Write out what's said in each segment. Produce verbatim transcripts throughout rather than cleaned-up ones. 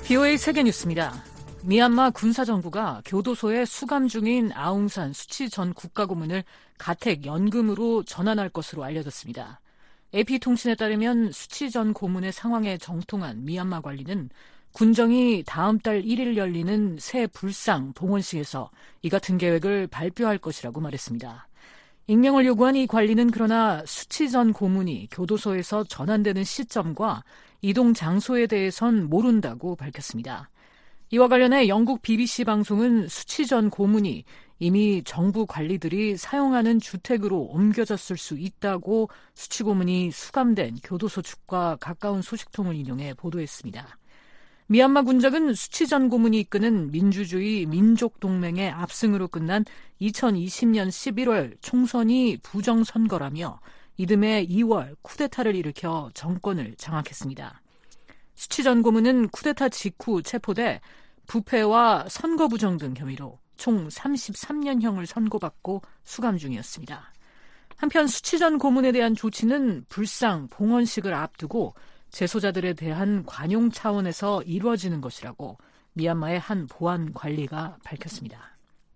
비오에이 세계뉴스입니다. 미얀마 군사정부가 교도소에 수감 중인 아웅산 수치 전 국가고문을 가택 연금으로 전환할 것으로 알려졌습니다. 에이피통신에 따르면 수치 전 고문의 상황에 정통한 미얀마 관리는 군정이 다음 달 일 일 열리는 새 불상 봉헌식에서 이 같은 계획을 발표할 것이라고 말했습니다. 익명을 요구한 이 관리는 그러나 수치 전 고문이 교도소에서 전환되는 시점과 이동 장소에 대해선 모른다고 밝혔습니다. 이와 관련해 영국 비비씨 방송은 수치 전 고문이 이미 정부 관리들이 사용하는 주택으로 옮겨졌을 수 있다고 수치 고문이 수감된 교도소 측과 가까운 소식통을 인용해 보도했습니다. 미얀마 군정은 수치 전 고문이 이끄는 민주주의 민족동맹의 압승으로 끝난 이천이십 년 십일월 총선이 부정선거라며 이듬해 이월 쿠데타를 일으켜 정권을 장악했습니다. 수치 전 고문은 쿠데타 직후 체포돼 부패와 선거 부정 등 혐의로 총 삼십삼 년형을 선고받고 수감 중이었습니다. 한편 수치 전 고문에 대한 조치는 불상 봉헌식을 앞두고 재소자들에 대한 관용 차원에서 이루어지는 것이라고 미얀마의 한 보안 관리가 밝혔습니다.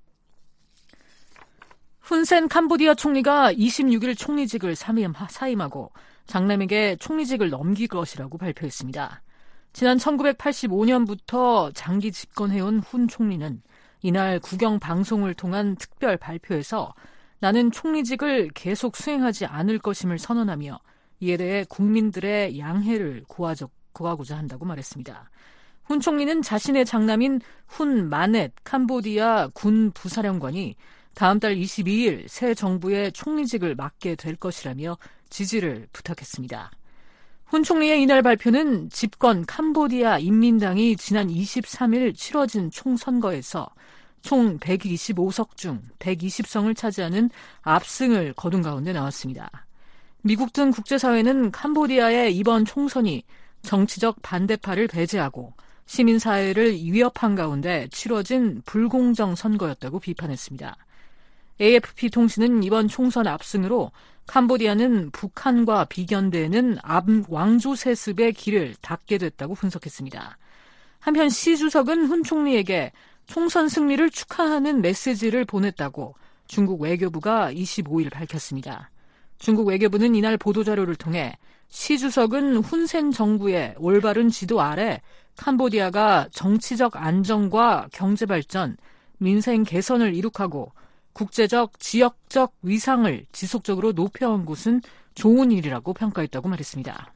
훈센 캄보디아 총리가 이십육 일 총리직을 사임하고 장남에게 총리직을 넘길 것이라고 발표했습니다. 지난 천구백팔십오 년부터 장기 집권해온 훈 총리는 이날 국영 방송을 통한 특별 발표에서 나는 총리직을 계속 수행하지 않을 것임을 선언하며 이에 대해 국민들의 양해를 구하고자 한다고 말했습니다. 훈 총리는 자신의 장남인 훈 마넷 캄보디아 군 부사령관이 다음 달 이십이 일 새 정부의 총리직을 맡게 될 것이라며 지지를 부탁했습니다. 훈 총리의 이날 발표는 집권 캄보디아 인민당이 지난 이십삼 일 치러진 총선거에서 총 백이십오 석 중 백이십 석을 차지하는 압승을 거둔 가운데 나왔습니다. 미국 등 국제사회는 캄보디아의 이번 총선이 정치적 반대파를 배제하고 시민사회를 위협한 가운데 치러진 불공정 선거였다고 비판했습니다. 에이에프피 통신은 이번 총선 압승으로 캄보디아는 북한과 비견되는 왕조 세습의 길을 닫게 됐다고 분석했습니다. 한편 시 주석은 훈 총리에게 총선 승리를 축하하는 메시지를 보냈다고 중국 외교부가 이십오 일 밝혔습니다. 중국 외교부는 이날 보도자료를 통해 시 주석은 훈센 정부의 올바른 지도 아래 캄보디아가 정치적 안정과 경제발전, 민생 개선을 이룩하고 국제적, 지역적 위상을 지속적으로 높여온 것은 좋은 일이라고 평가했다고 말했습니다.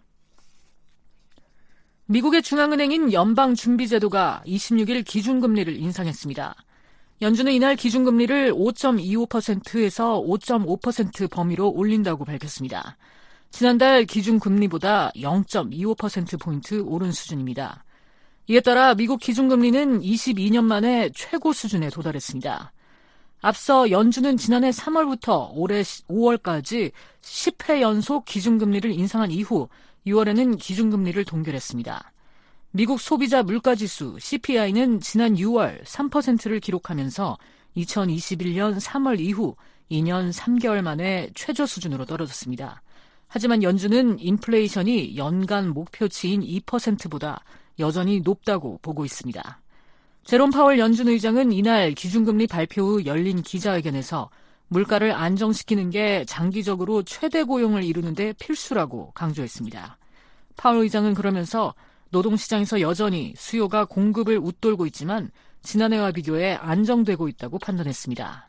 미국의 중앙은행인 연방준비제도가 이십육 일 기준금리를 인상했습니다. 연준은 이날 기준금리를 오 점 이오 퍼센트에서 오 점 오 퍼센트 범위로 올린다고 밝혔습니다. 지난달 기준금리보다 영 점 이오 퍼센트포인트 오른 수준입니다. 이에 따라 미국 기준금리는 이십이 년 만에 최고 수준에 도달했습니다. 앞서 연준은 지난해 삼월부터 올해 오월까지 십 회 연속 기준금리를 인상한 이후 유월에는 기준금리를 동결했습니다. 미국 소비자 물가지수 씨피아이는 지난 유월 삼 퍼센트를 기록하면서 이천이십일 년 삼월 이후 이 년 삼 개월 만에 최저 수준으로 떨어졌습니다. 하지만 연준은 인플레이션이 연간 목표치인 이 퍼센트보다 여전히 높다고 보고 있습니다. 제롬 파월 연준 의장은 이날 기준금리 발표 후 열린 기자회견에서 물가를 안정시키는 게 장기적으로 최대 고용을 이루는 데 필수라고 강조했습니다. 파월 의장은 그러면서 노동시장에서 여전히 수요가 공급을 웃돌고 있지만 지난해와 비교해 안정되고 있다고 판단했습니다.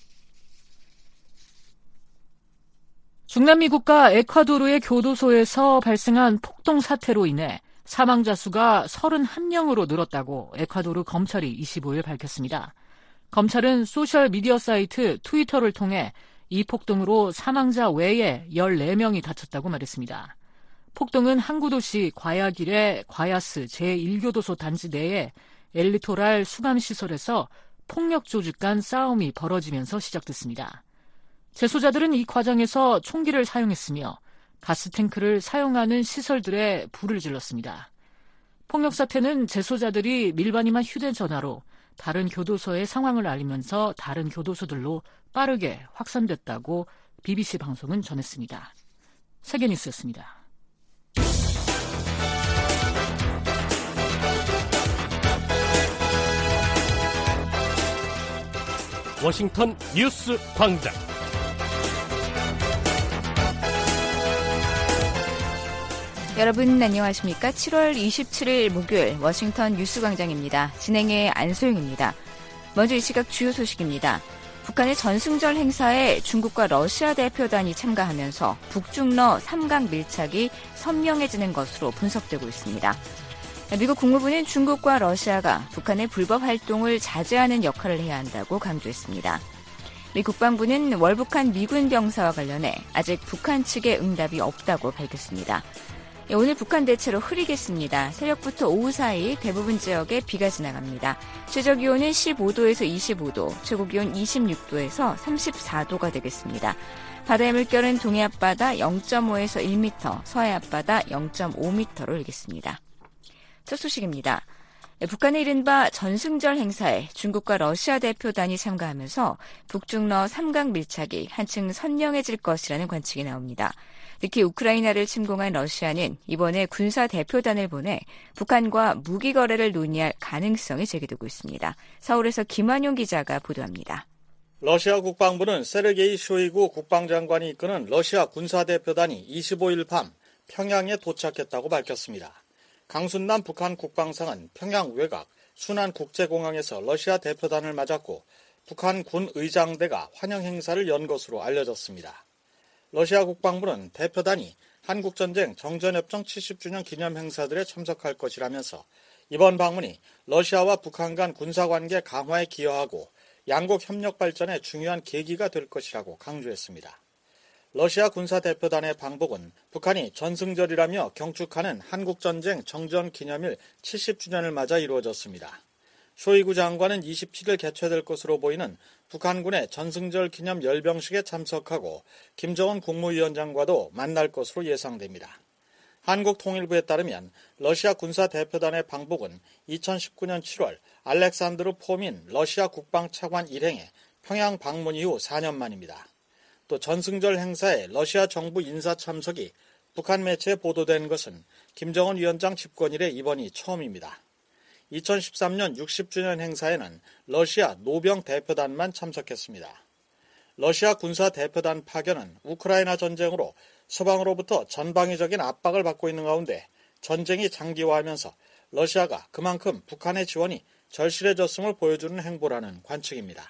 중남미 국가 에콰도르의 교도소에서 발생한 폭동 사태로 인해 사망자 수가 삼십일 명으로 늘었다고 에콰도르 검찰이 이십오 일 밝혔습니다. 검찰은 소셜미디어 사이트 트위터를 통해 이 폭동으로 사망자 외에 열네 명이 다쳤다고 말했습니다. 폭동은 항구 도시 과야길의 과야스 제일 교도소 단지 내에 엘리토랄 수감시설에서 폭력 조직 간 싸움이 벌어지면서 시작됐습니다. 재소자들은 이 과정에서 총기를 사용했으며 가스탱크를 사용하는 시설들에 불을 질렀습니다. 폭력 사태는 재소자들이 밀반이만 휴대전화로 다른 교도소의 상황을 알리면서 다른 교도소들로 빠르게 확산됐다고 비비씨 방송은 전했습니다. 세계뉴스였습니다. 워싱턴 뉴스 광장. 여러분 안녕하십니까? 칠월 이십칠일 목요일 워싱턴 뉴스 광장입니다. 진행의 안소영입니다. 먼저 이 시각 주요 소식입니다. 북한의 전승절 행사에 중국과 러시아 대표단이 참가하면서 북중러 삼각 밀착이 선명해지는 것으로 분석되고 있습니다. 미국 국무부는 중국과 러시아가 북한의 불법 활동을 자제하는 역할을 해야 한다고 강조했습니다. 미 국방부는 월북한 미군 병사와 관련해 아직 북한 측의 응답이 없다고 밝혔습니다. 오늘 북한 대체로 흐리겠습니다. 새벽부터 오후 사이 대부분 지역에 비가 지나갑니다. 최저기온은 십오도에서 이십오도, 최고기온 이십육도에서 삼십사도가 되겠습니다. 바다의 물결은 동해 앞바다 영점오에서 일 미터, 서해 앞바다 영점오 미터로 일겠습니다. 첫 소식입니다. 북한의 이른바 전승절 행사에 중국과 러시아 대표단이 참가하면서 북중러 삼각 밀착이 한층 선명해질 것이라는 관측이 나옵니다. 특히 우크라이나를 침공한 러시아는 이번에 군사 대표단을 보내 북한과 무기 거래를 논의할 가능성이 제기되고 있습니다. 서울에서 김한용 기자가 보도합니다. 러시아 국방부는 세르게이 쇼이구 국방장관이 이끄는 러시아 군사 대표단이 이십오일 밤 평양에 도착했다고 밝혔습니다. 강순남 북한 국방상은 평양 외곽 순안국제공항에서 러시아 대표단을 맞았고 북한 군 의장대가 환영 행사를 연 것으로 알려졌습니다. 러시아 국방부는 대표단이 한국전쟁 정전협정 칠십주년 기념 행사들에 참석할 것이라면서 이번 방문이 러시아와 북한 간 군사관계 강화에 기여하고 양국 협력 발전에 중요한 계기가 될 것이라고 강조했습니다. 러시아 군사대표단의 방북은 북한이 전승절이라며 경축하는 한국전쟁 정전기념일 칠십주년을 맞아 이루어졌습니다. 쇼이구 장관은 이십칠일 개최될 것으로 보이는 북한군의 전승절 기념 열병식에 참석하고 김정은 국무위원장과도 만날 것으로 예상됩니다. 한국통일부에 따르면 러시아 군사대표단의 방북은 이천십구년 칠월 알렉산드르 포민 러시아 국방차관 일행의 평양 방문 이후 사년 만입니다. 또 전승절 행사에 러시아 정부 인사 참석이 북한 매체에 보도된 것은 김정은 위원장 집권 이래 이번이 처음입니다. 이천십삼년 육십주년 행사에는 러시아 노병 대표단만 참석했습니다. 러시아 군사 대표단 파견은 우크라이나 전쟁으로 서방으로부터 전방위적인 압박을 받고 있는 가운데 전쟁이 장기화하면서 러시아가 그만큼 북한의 지원이 절실해졌음을 보여주는 행보라는 관측입니다.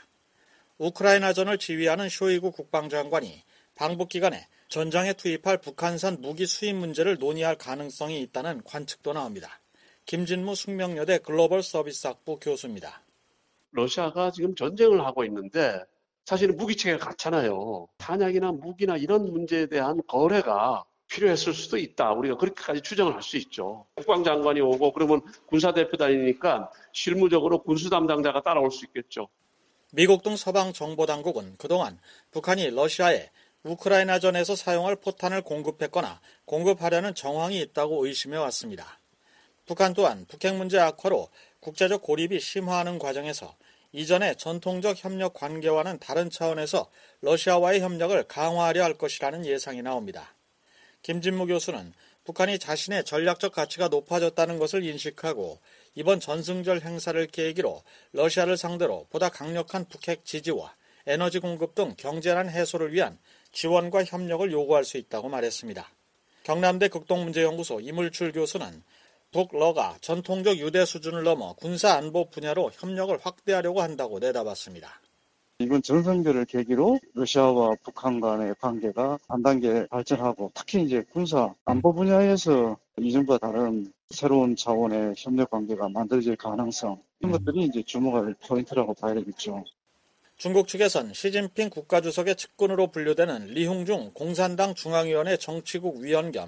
우크라이나전을 지휘하는 쇼이구 국방장관이 방북 기간에 전장에 투입할 북한산 무기 수입 문제를 논의할 가능성이 있다는 관측도 나옵니다. 김진무 숙명여대 글로벌 서비스학부 교수입니다. 러시아가 지금 전쟁을 하고 있는데 사실은 무기체계가 같잖아요. 탄약이나 무기나 이런 문제에 대한 거래가 필요했을 수도 있다. 우리가 그렇게까지 추정을 할 수 있죠. 국방장관이 오고 그러면 군사대표단이니까 실무적으로 군수 담당자가 따라올 수 있겠죠. 미국 등 서방 정보당국은 그동안 북한이 러시아에 우크라이나전에서 사용할 포탄을 공급했거나 공급하려는 정황이 있다고 의심해 왔습니다. 북한 또한 북핵 문제 악화로 국제적 고립이 심화하는 과정에서 이전의 전통적 협력 관계와는 다른 차원에서 러시아와의 협력을 강화하려 할 것이라는 예상이 나옵니다. 김진무 교수는 북한이 자신의 전략적 가치가 높아졌다는 것을 인식하고 이번 전승절 행사를 계기로 러시아를 상대로 보다 강력한 북핵 지지와 에너지 공급 등 경제난 해소를 위한 지원과 협력을 요구할 수 있다고 말했습니다. 경남대 극동문제연구소 이물출 교수는 북러가 전통적 유대 수준을 넘어 군사안보 분야로 협력을 확대하려고 한다고 내다봤습니다. 이번 전승절을 계기로 러시아와 북한 간의 관계가 한 단계 발전하고 특히 이제 군사 안보 분야에서 이전과 다른 새로운 차원의 협력 관계가 만들어질 가능성 이런 것들이 이제 주목할 포인트라고 봐야 되겠죠. 중국 측에선 시진핑 국가주석의 측근으로 분류되는 리흥중 공산당 중앙위원회 정치국 위원 겸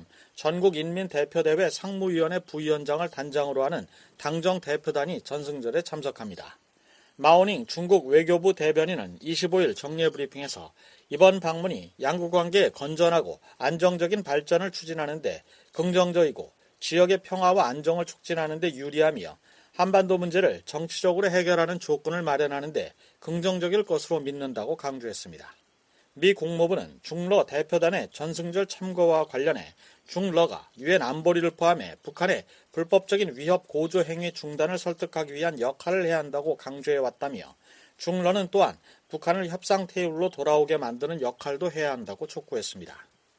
전국인민대표대회 상무위원회 부위원장을 단장으로 하는 당정 대표단이 전승절에 참석합니다. 마오닝 중국 외교부 대변인은 이십오일 정례 브리핑에서 이번 방문이 양국 관계의 건전하고 안정적인 발전을 추진하는 데 긍정적이고 지역의 평화와 안정을 촉진하는 데 유리하며 한반도 문제를 정치적으로 해결하는 조건을 마련하는 데 긍정적일 것으로 믿는다고 강조했습니다. 미 국무부는 중러 대표단의 전승절 참가와 관련해 중러가 유엔 안보리를 포함해 북한의 불법적인 위협 고조 행위 중단을 설득하기 위한 역할을 해야 한다고 강조해왔다며 중러는 또한 북한을 협상 테이블로 돌아오게 만드는 역할도 해야 한다고 촉구했습니다.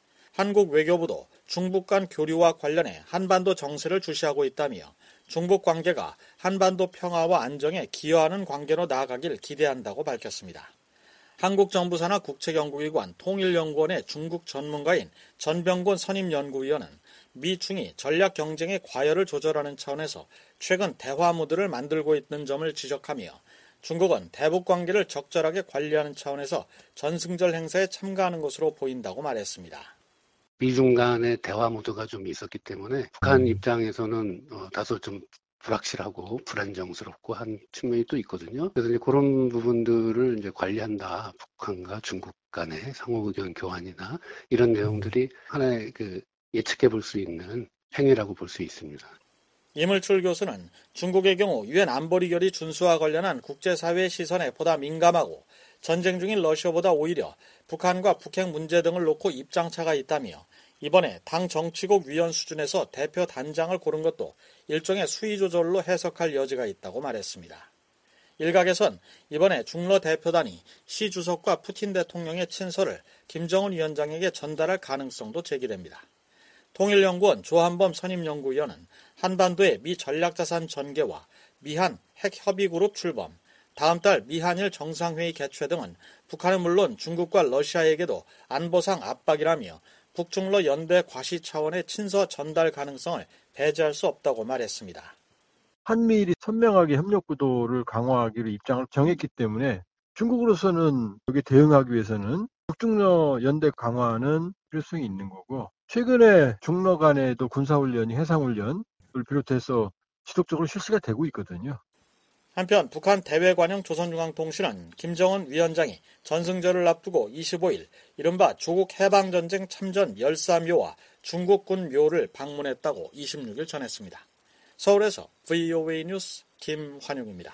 한국 외교부도 중북 간 교류와 관련해 한반도 정세를 주시하고 있다며 중북 관계가 한반도 평화와 안정에 기여하는 관계로 나아가길 기대한다고 밝혔습니다. 한국 정부 산하 국책연구기관 통일연구원의 중국 전문가인 전병곤 선임연구위원은 미중이 전략 경쟁의 과열을 조절하는 차원에서 최근 대화 무드를 만들고 있는 점을 지적하며 중국은 대북 관계를 적절하게 관리하는 차원에서 전승절 행사에 참가하는 것으로 보인다고 말했습니다. 미중 간의 대화 모드가 좀 있었기 때문에 북한 입장에서는 어, 다소 좀 불확실하고 불안정스럽고 한 측면이 또 있거든요. 그래서 이제 그런 부분들을 이제 관리한다. 북한과 중국 간의 상호 의견 교환이나 이런 내용들이 하나의 그 예측해 볼 수 있는 행위라고 볼 수 있습니다. 이물출 교수는 중국의 경우 유엔 안보리 결의 준수와 관련한 국제사회의 시선에 보다 민감하고 전쟁 중인 러시아보다 오히려 북한과 북핵 문제 등을 놓고 입장차가 있다며 이번에 당 정치국 위원 수준에서 대표 단장을 고른 것도 일종의 수위 조절로 해석할 여지가 있다고 말했습니다. 일각에선 이번에 중러 대표단이 시 주석과 푸틴 대통령의 친서를 김정은 위원장에게 전달할 가능성도 제기됩니다. 통일연구원 조한범 선임연구위원은 한반도의 미 전략자산 전개와 미한 핵협의그룹 출범, 다음 달 미한일 정상회의 개최 등은 북한은 물론 중국과 러시아에게도 안보상 압박이라며 북중러 연대 과시 차원의 친서 전달 가능성을 배제할 수 없다고 말했습니다. 한미일이 선명하게 협력 구도를 강화하기로 입장을 정했기 때문에 중국으로서는 여기에 대응하기 위해서는 북중러 연대 강화는 필요성이 있는 거고 최근에 중러 간에도 군사훈련이 해상훈련을 비롯해서 지속적으로 실시가 되고 있거든요. 한편 북한 대외관영 조선중앙통신은 김정은 위원장이 전승절을 앞두고 이십오일 이른바 조국 해방전쟁 참전 열사묘와 중국군 묘를 방문했다고 이십육일 전했습니다. 서울에서 브이오에이 뉴스 김환용입니다.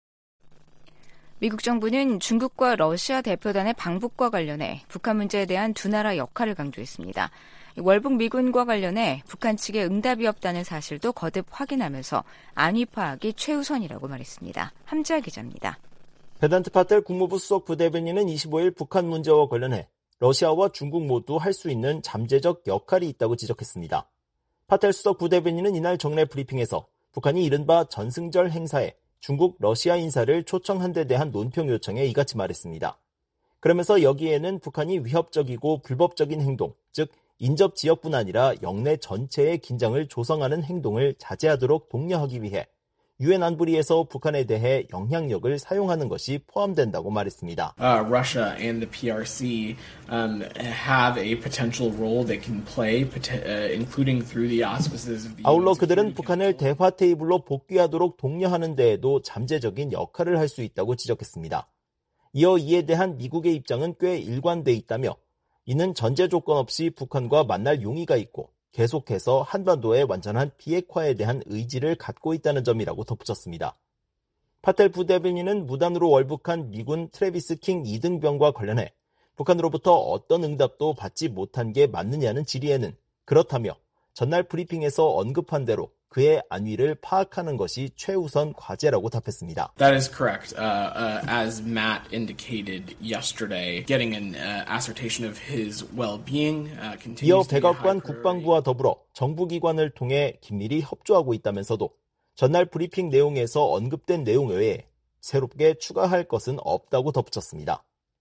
미국 정부는 중국과 러시아 대표단의 방북과 관련해 북한 문제에 대한 두 나라 역할을 강조했습니다. 월북 미군과 관련해 북한 측의 응답이 없다는 사실도 거듭 확인하면서 안위 파악이 최우선이라고 말했습니다. 함지아 기자입니다. 베단트 파텔 국무부 수석 부대변인은 이십오일 북한 문제와 관련해 러시아와 중국 모두 할 수 있는 잠재적 역할이 있다고 지적했습니다. 파텔 수석 부대변인은 이날 정례 브리핑에서 북한이 이른바 전승절 행사에 중국, 러시아 인사를 초청한 데 대한 논평 요청에 이같이 말했습니다. 그러면서 여기에는 북한이 위협적이고 불법적인 행동, 즉 인접 지역뿐 아니라 영내 전체의 긴장을 조성하는 행동을 자제하도록 독려하기 위해 유엔 안보리에서 북한에 대해 영향력을 사용하는 것이 포함된다고 말했습니다. Uh, Russia and the P R C um, have a potential role they can play, uh, including through the auspices of the 아울러 그들은 북한을 대화 테이블로 복귀하도록 독려하는 데에도 잠재적인 역할을 할 수 있다고 지적했습니다. 이어 이에 대한 미국의 입장은 꽤 일관돼 있다며 이는 전제 조건 없이 북한과 만날 용의가 있고 계속해서 한반도의 완전한 비핵화에 대한 의지를 갖고 있다는 점이라고 덧붙였습니다. 파텔 부대변인은 무단으로 월북한 미군 트래비스 킹 이등병과 관련해 북한으로부터 어떤 응답도 받지 못한 게 맞느냐는 질의에는 그렇다며 전날 브리핑에서 언급한 대로 그의 안위를 파악하는 것이 최우선 과제라고 답했습니다. That is correct. Uh, uh, as Matt indicated yesterday, getting an uh, assertion of his well-being uh, continues 이어 to be a high 백악관 priority. 국방부와 더불어 정부기관을 통해 긴밀히 협조하고 있다면서도 전날 브리핑 내용에서 언급된 내용 외에 새롭게 추가할 것은 없다고 덧붙였습니다.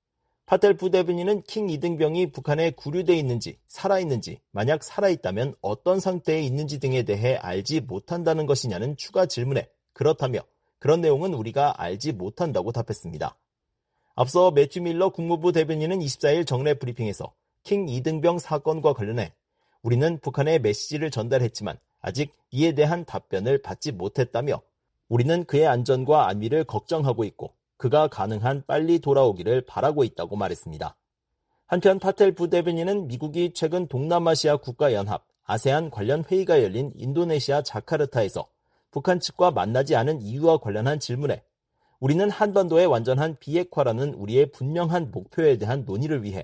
파텔 부대변인은 킹 이등병이 북한에 구류돼 있는지 살아있는지 만약 살아있다면 어떤 상태에 있는지 등에 대해 알지 못한다는 것이냐는 추가 질문에 그렇다며 그런 내용은 우리가 알지 못한다고 답했습니다. 앞서 매튜 밀러 국무부 대변인은 이십사일 정례 브리핑에서 킹 이등병 사건과 관련해 우리는 북한에 메시지를 전달했지만 아직 이에 대한 답변을 받지 못했다며 우리는 그의 안전과 안위를 걱정하고 있고 그가 가능한 빨리 돌아오기를 바라고 있다고 말했습니다. 한편 파텔 부대변인은 미국이 최근 동남아시아 국가연합, 아세안 관련 회의가 열린 인도네시아 자카르타에서 북한 측과 만나지 않은 이유와 관련한 질문에 우리는 한반도의 완전한 비핵화라는 우리의 분명한 목표에 대한 논의를 위해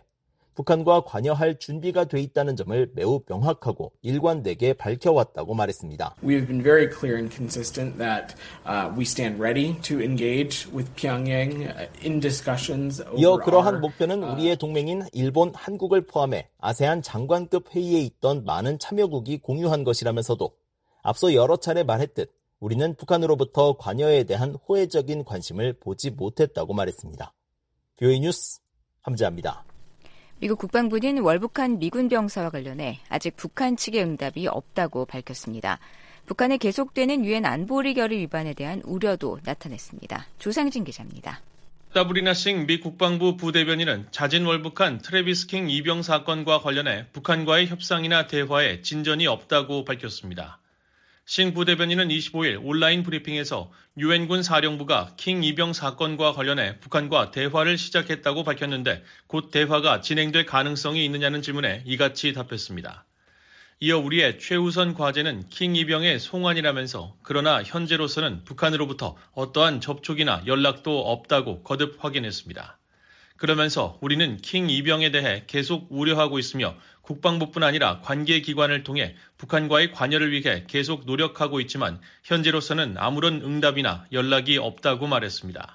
북한과 관여할 준비가 돼 있다는 점을 매우 명확하고 일관되게 밝혀왔다고 말했습니다. We have been very clear and consistent that uh, we stand ready to engage with Pyongyang in discussions over 이어 그러한 our, 목표는 우리의 동맹인 일본, 한국을 포함해 아세안 장관급 회의에 있던 많은 참여국이 공유한 것이라면서도 앞서 여러 차례 말했듯 우리는 북한으로부터 관여에 대한 호혜적인 관심을 보지 못했다고 말했습니다. 비오에이 뉴스 함재합니다. 미국 국방부는 월북한 미군 병사와 관련해 아직 북한 측의 응답이 없다고 밝혔습니다. 북한의 계속되는 유엔 안보리 결의 위반에 대한 우려도 나타냈습니다. 조상진 기자입니다. 사브리나 싱 미 국방부 부대변인은 자진 월북한 트래비스 킹 이병 사건과 관련해 북한과의 협상이나 대화에 진전이 없다고 밝혔습니다. 싱 부대변인은 이십오일 온라인 브리핑에서 유엔군 사령부가 킹 이병 사건과 관련해 북한과 대화를 시작했다고 밝혔는데 곧 대화가 진행될 가능성이 있느냐는 질문에 이같이 답했습니다. 이어 우리의 최우선 과제는 킹 이병의 송환이라면서 그러나 현재로서는 북한으로부터 어떠한 접촉이나 연락도 없다고 거듭 확인했습니다. 그러면서 우리는 킹 이병에 대해 계속 우려하고 있으며 국방부뿐 아니라 관계기관을 통해 북한과의 관여를 위해 계속 노력하고 있지만 현재로서는 아무런 응답이나 연락이 없다고 말했습니다.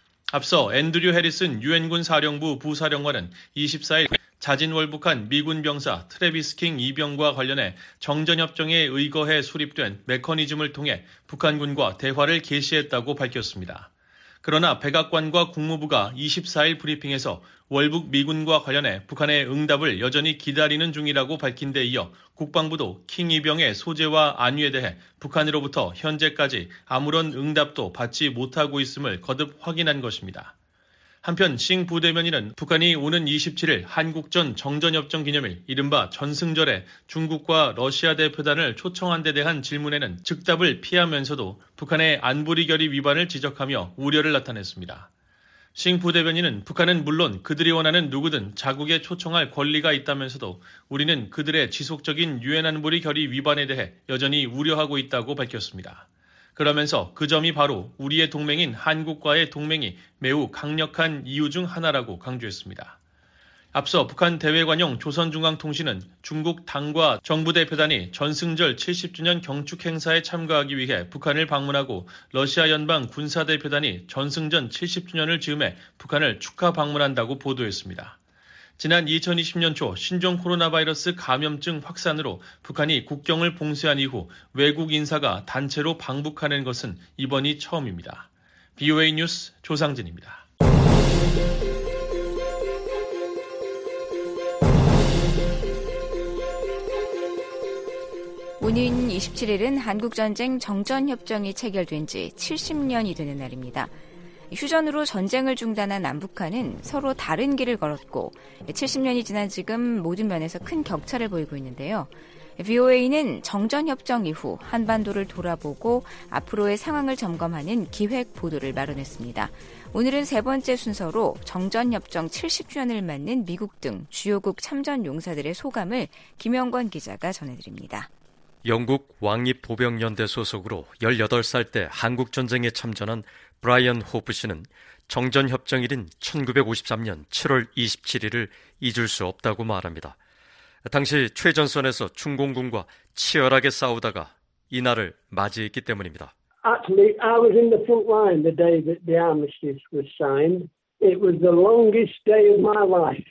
앞서 앤드류 해리슨 유엔군 사령부 부사령관은 이십사일 자진 월북한 미군 병사 트래비스 킹 이병과 관련해 정전협정에 의거해 수립된 메커니즘을 통해 북한군과 대화를 개시했다고 밝혔습니다. 그러나 백악관과 국무부가 이십사일 브리핑에서 월북 미군과 관련해 북한의 응답을 여전히 기다리는 중이라고 밝힌 데 이어 국방부도 킹 이병의 소재와 안위에 대해 북한으로부터 현재까지 아무런 응답도 받지 못하고 있음을 거듭 확인한 것입니다. 한편 싱 부대변인은 북한이 오는 이십칠일 한국전 정전협정 기념일 이른바 전승절에 중국과 러시아 대표단을 초청한 데 대한 질문에는 즉답을 피하면서도 북한의 안보리 결의 위반을 지적하며 우려를 나타냈습니다. 싱 부대변인은 북한은 물론 그들이 원하는 누구든 자국에 초청할 권리가 있다면서도 우리는 그들의 지속적인 유엔 안보리 결의 위반에 대해 여전히 우려하고 있다고 밝혔습니다. 그러면서 그 점이 바로 우리의 동맹인 한국과의 동맹이 매우 강력한 이유 중 하나라고 강조했습니다. 앞서 북한 대외관용 조선중앙통신은 중국 당과 정부 대표단이 전승절 칠십 주년 경축 행사에 참가하기 위해 북한을 방문하고 러시아 연방 군사대표단이 전승전 칠십 주년을 즈음해 북한을 축하 방문한다고 보도했습니다. 지난 이천이십년 초 신종 코로나 바이러스 감염증 확산으로 북한이 국경을 봉쇄한 이후 외국 인사가 단체로 방북하는 것은 이번이 처음입니다. 비오에이 뉴스 조상진입니다. 오는 이십칠일은 한국전쟁 정전협정이 체결된 지 칠십 년이 되는 날입니다. 휴전으로 전쟁을 중단한 남북한은 서로 다른 길을 걸었고 칠십 년이 지난 지금 모든 면에서 큰 격차를 보이고 있는데요. 비오에이는 정전협정 이후 한반도를 돌아보고 앞으로의 상황을 점검하는 기획 보도를 마련했습니다. 오늘은 세 번째 순서로 정전협정 칠십 주년을 맞는 미국 등 주요국 참전 용사들의 소감을 김영권 기자가 전해드립니다. 영국 왕립보병연대 소속으로 열여덟 살 때 한국전쟁에 참전한 브라이언 호프 씨는 정전협정일인 천구백오십삼년 칠월 이십칠일을 잊을 수 없다고 말합니다. 당시 최전선에서 중공군과 치열하게 싸우다가 이날을 맞이했기 때문입니다. Actually, I was in the front line the day that the armistice was signed. It was the longest day of my life.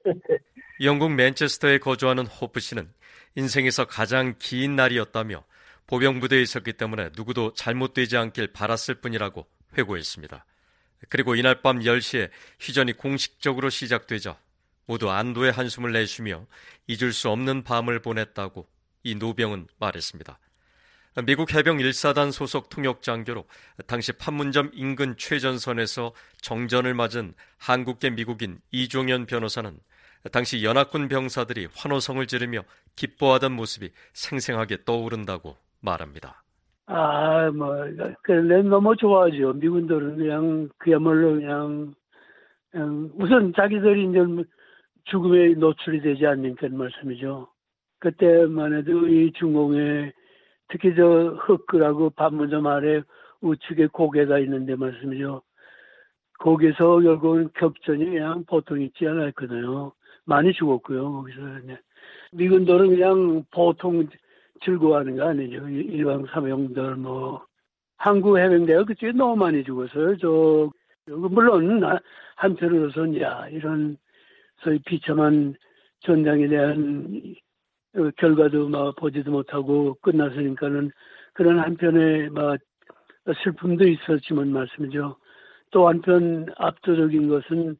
영국 맨체스터에 거주하는 호프 씨는 인생에서 가장 긴 날이었다며 보병부대에 있었기 때문에 누구도 잘못되지 않길 바랐을 뿐이라고 회고했습니다. 그리고 이날 밤 열 시에 휴전이 공식적으로 시작되자 모두 안도의 한숨을 내쉬며 잊을 수 없는 밤을 보냈다고 이 노병은 말했습니다. 미국 해병 일 사단 소속 통역장교로 당시 판문점 인근 최전선에서 정전을 맞은 한국계 미국인 이종현 변호사는 당시 연합군 병사들이 환호성을 지르며 기뻐하던 모습이 생생하게 떠오른다고 말합니다. 아, 뭐, 그래, 너무 좋아하죠. 미군들은 그냥, 그야말로 그냥, 그냥, 우선 자기들이 이제 죽음에 노출이 되지 않는 그런 말씀이죠. 그때만 해도 이 중공에, 특히 저 흑글하고 판문점 아래 우측에 고개가 있는데 말씀이죠. 거기서 결국은 격전이 그냥 보통 있지 않았거든요. 많이 죽었고요. 거기서 이제 미군들은 그냥 보통 즐거워하는 거 아니죠. 일반 사병들 뭐 한국 해병대가 그쪽에 너무 많이 죽었어요. 저 물론 한편으로서는 야 이런 소위 비참한 전장에 대한 결과도 막 보지도 못하고 끝났으니까는 그런 한편의 막 슬픔도 있었지만 말씀이죠. 또 한편 압도적인 것은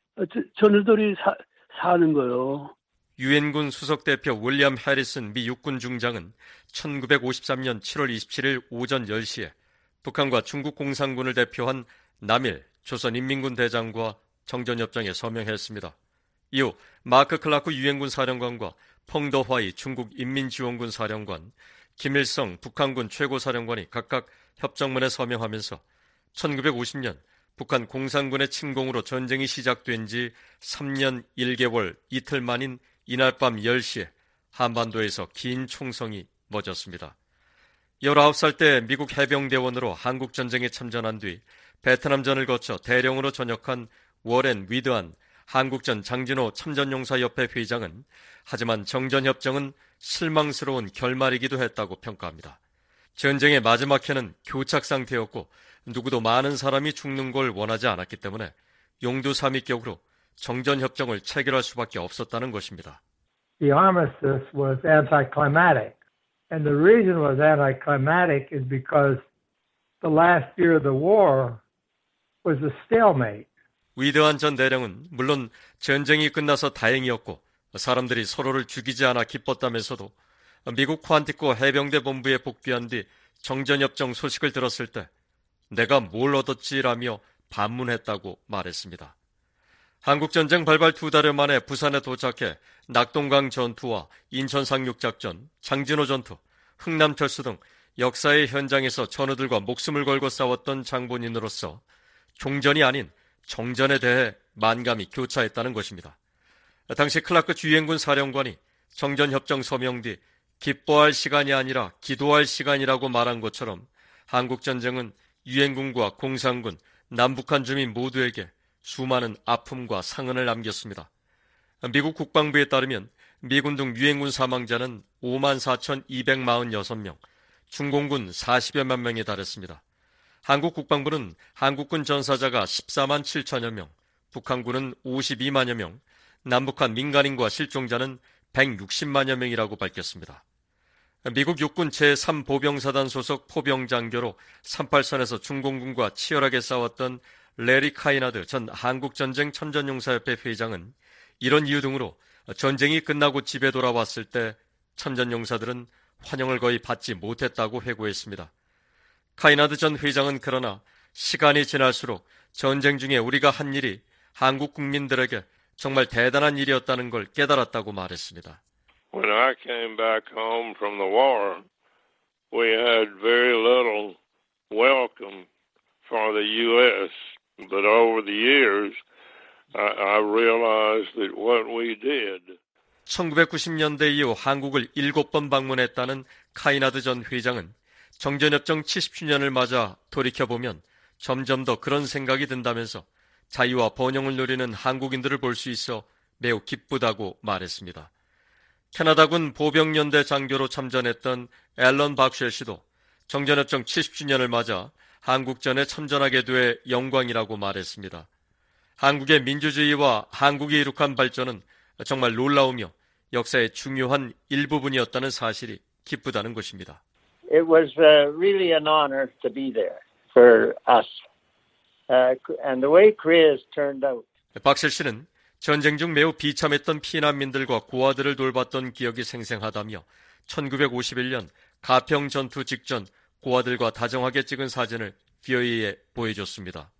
전우들이 사, 사는 거요. 유엔군 수석대표 윌리엄 해리슨 미 육군 중장은 천구백오십삼 년 칠월 이십칠일 오전 열 시에 북한과 중국 공산군을 대표한 남일 조선인민군 대장과 정전협정에 서명했습니다. 이후 마크 클라크 유엔군 사령관과 펑더화이 중국 인민지원군 사령관, 김일성 북한군 최고사령관이 각각 협정문에 서명하면서 천구백오십 년 북한 공산군의 침공으로 전쟁이 시작된 지 삼 년 일 개월 이틀 만인 이날 밤 열 시에 한반도에서 긴 총성이 멎었습니다. 열아홉 살 때 미국 해병대원으로 한국전쟁에 참전한 뒤 베트남전을 거쳐 대령으로 전역한 워렌 위드한 한국전 장진호 참전용사협회 회장은 하지만 정전협정은 실망스러운 결말이기도 했다고 평가합니다. 전쟁의 마지막 해는 교착 상태였고 누구도 많은 사람이 죽는 걸 원하지 않았기 때문에 용두삼위격으로 정전협정을 체결할 수밖에 없었다는 것입니다. The armistice was anticlimactic. And the reason it was anticlimactic is because the last year of the war was a stalemate. 위대한 전 대령은 물론 전쟁이 끝나서 다행이었고 사람들이 서로를 죽이지 않아 기뻤다면서도 미국 퀀티코 해병대 본부에 복귀한 뒤 정전협정 소식을 들었을 때 내가 뭘 얻었지라며 반문했다고 말했습니다. 한국전쟁 발발 두 달여 만에 부산에 도착해 낙동강 전투와 인천 상륙작전, 장진호 전투, 흥남철수 등 역사의 현장에서 전우들과 목숨을 걸고 싸웠던 장본인으로서 종전이 아닌 정전에 대해 만감이 교차했다는 것입니다. 당시 클라크 유엔군 사령관이 정전협정 서명 뒤 기뻐할 시간이 아니라 기도할 시간이라고 말한 것처럼 한국전쟁은 유엔군과 공산군, 남북한 주민 모두에게 수많은 아픔과 상흔을 남겼습니다. 미국 국방부에 따르면 미군 등 유엔군 사망자는 오만 사천이백사십육 명, 중공군 사십여만 명에 달했습니다. 한국 국방부는 한국군 전사자가 십사만 칠천여 명, 북한군은 오십이만여 명, 남북한 민간인과 실종자는 백육십만여 명이라고 밝혔습니다. 미국 육군 제삼 보병사단 소속 포병장교로 삼팔선에서 중공군과 치열하게 싸웠던 레리 카이나드 전 한국전쟁 참전용사협회 회장은 이런 이유 등으로 전쟁이 끝나고 집에 돌아왔을 때 참전용사들은 환영을 거의 받지 못했다고 회고했습니다. 카이나드 전 회장은 그러나 시간이 지날수록 전쟁 중에 우리가 한 일이 한국 국민들에게 정말 대단한 일이었다는 걸 깨달았다고 말했습니다. When I came back home from the war, we had very little welcome for the U S But over the years, I, I realized that what we did. 천구백구십 년대 이후 한국을 일곱 번 방문했다는 카이나드 전 회장은 정전협정 칠십 주년을 맞아 돌이켜보면 점점 더 그런 생각이 든다면서 자유와 번영을 누리는 한국인들을 볼 수 있어 매우 기쁘다고 말했습니다. 캐나다군 보병연대 장교로 참전했던 앨런 박쉘 씨도 정전협정 칠십 주년을 맞아 한국전에 참전하게 돼 영광이라고 말했습니다. 한국의 민주주의와 한국이 이룩한 발전은 정말 놀라우며 역사의 중요한 일부분이었다는 사실이 기쁘다는 것입니다. It was uh, really an honor to be there for us. Uh, and the way Korea has turned out. 박셀 씨는 전쟁 중 매우 비참했던 피난민들과 고아들을 돌봤던 기억이 생생하다며 천구백오십일 년 가평 전투 직전 고아들과 다정하게 찍은 사진을 브이오에이에 보여줬습니다.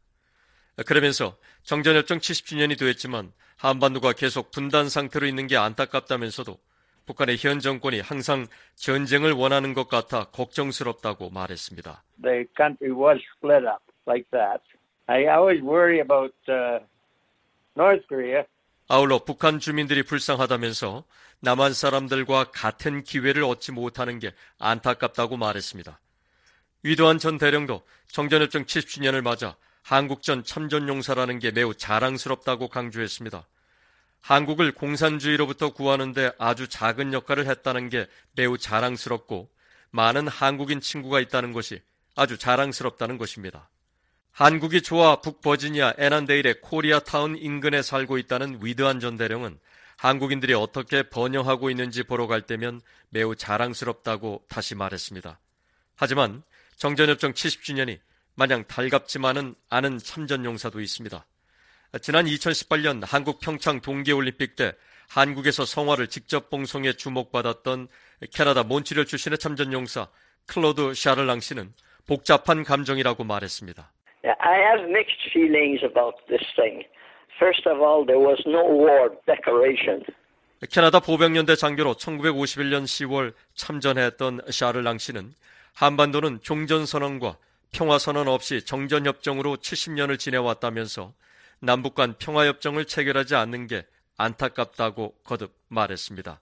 그러면서 정전협정 칠십 주년이 되었지만 한반도가 계속 분단 상태로 있는 게 안타깝다면서도 북한의 현 정권이 항상 전쟁을 원하는 것 같아 걱정스럽다고 말했습니다. The country was split up like that. I always worry about uh, North Korea. 아울러 북한 주민들이 불쌍하다면서 남한 사람들과 같은 기회를 얻지 못하는 게 안타깝다고 말했습니다. 위도한 전 대령도 정전협정 칠십 주년을 맞아 한국전 참전용사라는 게 매우 자랑스럽다고 강조했습니다. 한국을 공산주의로부터 구하는데 아주 작은 역할을 했다는 게 매우 자랑스럽고 많은 한국인 친구가 있다는 것이 아주 자랑스럽다는 것입니다. 한국이 좋아 북버지니아 애난데일의 코리아타운 인근에 살고 있다는 위드한 전 대령은 한국인들이 어떻게 번영하고 있는지 보러 갈 때면 매우 자랑스럽다고 다시 말했습니다. 하지만 정전협정 칠십 주년이 마냥 달갑지만은 않은 참전용사도 있습니다. 지난 이천십팔 년 한국 평창 동계올림픽 때 한국에서 성화를 직접 봉송해 주목받았던 캐나다 몬트리올 출신의 참전용사 클로드 샤를랑 씨는 복잡한 감정이라고 말했습니다. I have mixed feelings about this thing. First of all, there was no war declaration. 캐나다 보병연대 장교로 천구백오십일 년 시월 참전했던 샤를랑 씨는 한반도는 종전선언과 평화선언 없이 정전협정으로 칠십 년을 지내왔다면서 남북 간 평화협정을 체결하지 않는 게 안타깝다고 거듭 말했습니다.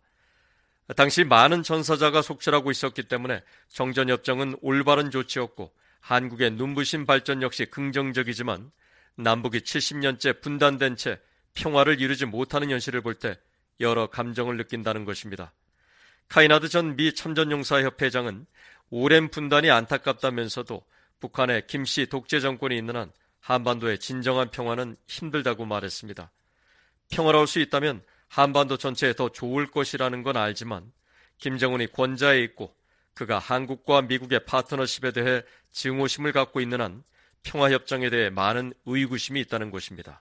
당시 많은 전사자가 속출하고 있었기 때문에 정전협정은 올바른 조치였고 한국의 눈부신 발전 역시 긍정적이지만 남북이 칠십 년째 분단된 채 평화를 이루지 못하는 현실을 볼 때 여러 감정을 느낀다는 것입니다. 카이나드 전 미 참전용사협회장은 오랜 분단이 안타깝다면서도 북한의 김씨 독재 정권이 있는 한 한반도의 진정한 평화는 힘들다고 말했습니다. 평화로울 수 있다면 한반도 전체에 더 좋을 것이라는 건 알지만 김정은이 권좌에 있고 그가 한국과 미국의 파트너십에 대해 증오심을 갖고 있는 한 평화협정에 대해 많은 의구심이 있다는 것입니다.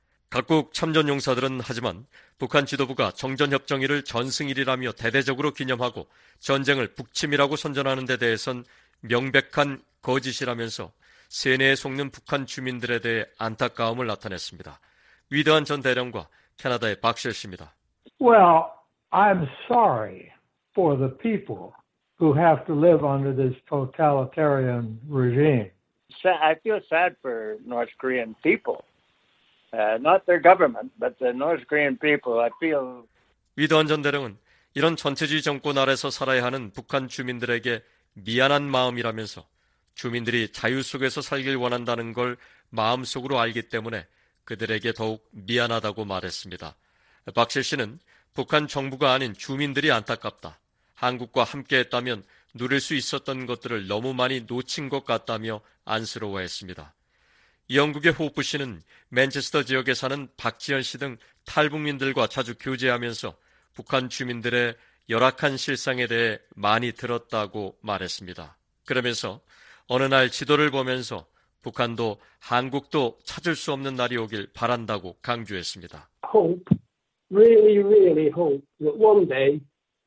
각국 참전용사들은 하지만 북한 지도부가 정전협정일을 전승일이라며 대대적으로 기념하고 전쟁을 북침이라고 선전하는 데 대해선 명백한 거짓이라면서 세뇌에 속는 북한 주민들에 대해 안타까움을 나타냈습니다. 위대한 전 대령과 캐나다의 박실 씨입니다. Well, I'm sorry for the people who have to live under this totalitarian regime. I feel sad for North Korean people. Uh, not their government, but the North Korean people. I feel. 위대한 전 대령은 이런 전체주의 정권 아래서 살아야 하는 북한 주민들에게 미안한 마음이라면서 주민들이 자유 속에서 살길 원한다는 걸 마음속으로 알기 때문에 그들에게 더욱 미안하다고 말했습니다. 박실 씨는 북한 정부가 아닌 주민들이 안타깝다. 한국과 함께했다면 누릴 수 있었던 것들을 너무 많이 놓친 것 같다며 안쓰러워했습니다. 영국의 호프 씨는 맨체스터 지역에 사는 박지현 씨 등 탈북민들과 자주 교제하면서 북한 주민들의 열악한 실상에 대해 많이 들었다고 말했습니다. 그러면서 어느 날 지도를 보면서 북한도 한국도 찾을 수 없는 날이 오길 바란다고 강조했습니다. Hope, really, really hope that one day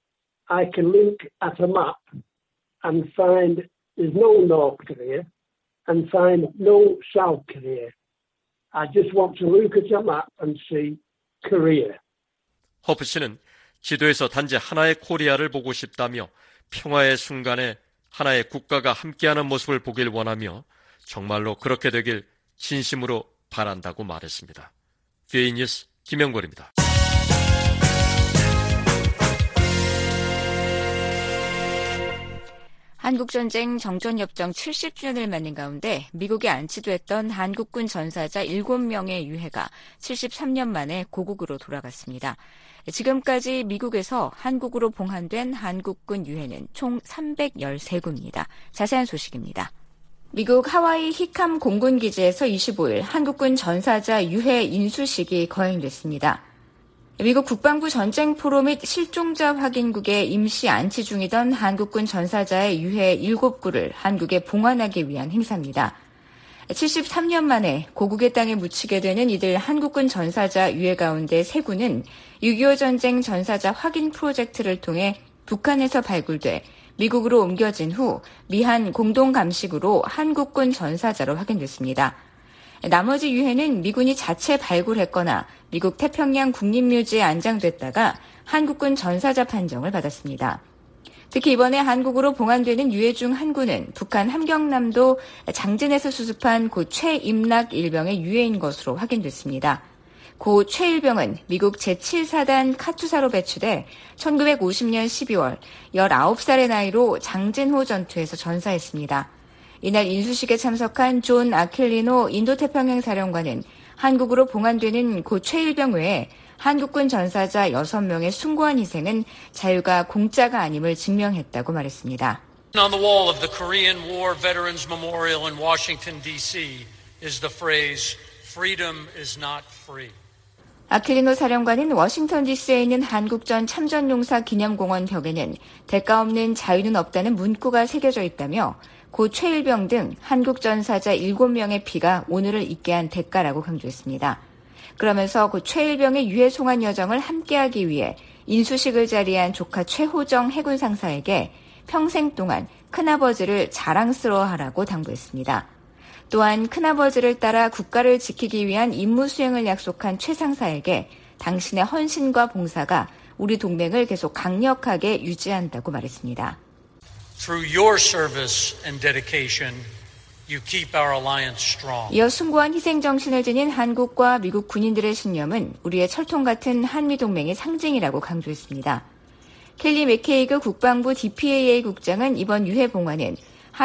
I can look at a map and find there's no North Korea and find no South Korea. I just want to look at a map and see Korea. 허프 씨는 지도에서 단지 하나의 코리아를 보고 싶다며 평화의 순간에 하나의 국가가 함께하는 모습을 보길 원하며 정말로 그렇게 되길 진심으로 바란다고 말했습니다. 뷰이 뉴스 김영걸입니다. 한국전쟁 정전협정 칠십 주년을 맞는 가운데 미국에 안치됐던 한국군 전사자 일곱 명의 유해가 칠십삼 년 만에 고국으로 돌아갔습니다. 지금까지 미국에서 한국으로 봉환된 한국군 유해는 총 삼백십삼 구입니다. 자세한 소식입니다. 미국 하와이 히캄 공군기지에서 이십오 일 한국군 전사자 유해 인수식이 거행됐습니다. 미국 국방부 전쟁 포로 및 실종자 확인국에 임시 안치 중이던 한국군 전사자의 유해 일곱 구를 한국에 봉환하기 위한 행사입니다. 칠십삼 년 만에 고국의 땅에 묻히게 되는 이들 한국군 전사자 유해 가운데 세 구는 육이오 전쟁 전사자 확인 프로젝트를 통해 북한에서 발굴돼 미국으로 옮겨진 후 미한 공동감식으로 한국군 전사자로 확인됐습니다. 나머지 유해는 미군이 자체 발굴했거나 미국 태평양 국립묘지에 안장됐다가 한국군 전사자 판정을 받았습니다. 특히 이번에 한국으로 봉환되는 유해 중 한 구는 북한 함경남도 장진에서 수습한 고 최임락 일병의 유해인 것으로 확인됐습니다. 고 최일병은 미국 제칠 사단 카투사로 배치돼 천구백오십 년 십이월 열아홉 살의 나이로 장진호 전투에서 전사했습니다. 이날 인수식에 참석한 존 아킬리노 인도태평양 사령관은 한국으로 봉환되는 고 최일병 외에 한국군 전사자 여섯 명의 숭고한 희생은 자유가 공짜가 아님을 증명했다고 말했습니다. On the wall of the Korean War Veterans Memorial in Washington, D C is the phrase, freedom is not free. 아킬리노 사령관은 워싱턴 디씨에 있는 한국전 참전용사 기념공원 벽에는 대가 없는 자유는 없다는 문구가 새겨져 있다며 고 최일병 등 한국 전사자 일곱 명의 피가 오늘을 있게 한 대가라고 강조했습니다. 그러면서 고 최일병의 유해 송환 여정을 함께하기 위해 인수식을 자리한 조카 최호정 해군 상사에게 평생 동안 큰아버지를 자랑스러워하라고 당부했습니다. 또한 큰아버지를 따라 국가를 지키기 위한 임무 수행을 약속한 최 상사에게 당신의 헌신과 봉사가 우리 동맹을 계속 강력하게 유지한다고 말했습니다. Through your service and dedication, you keep our alliance strong. 이어 숭고한 희생 정신을 지닌 한국과 미국 군인들의 신념은 우리의 철통 같은 한미 동맹의 상징이라고 강조했습니다. 켈리 맥케이그 국방부 디피에이에이 국장은 이번 유해 봉환은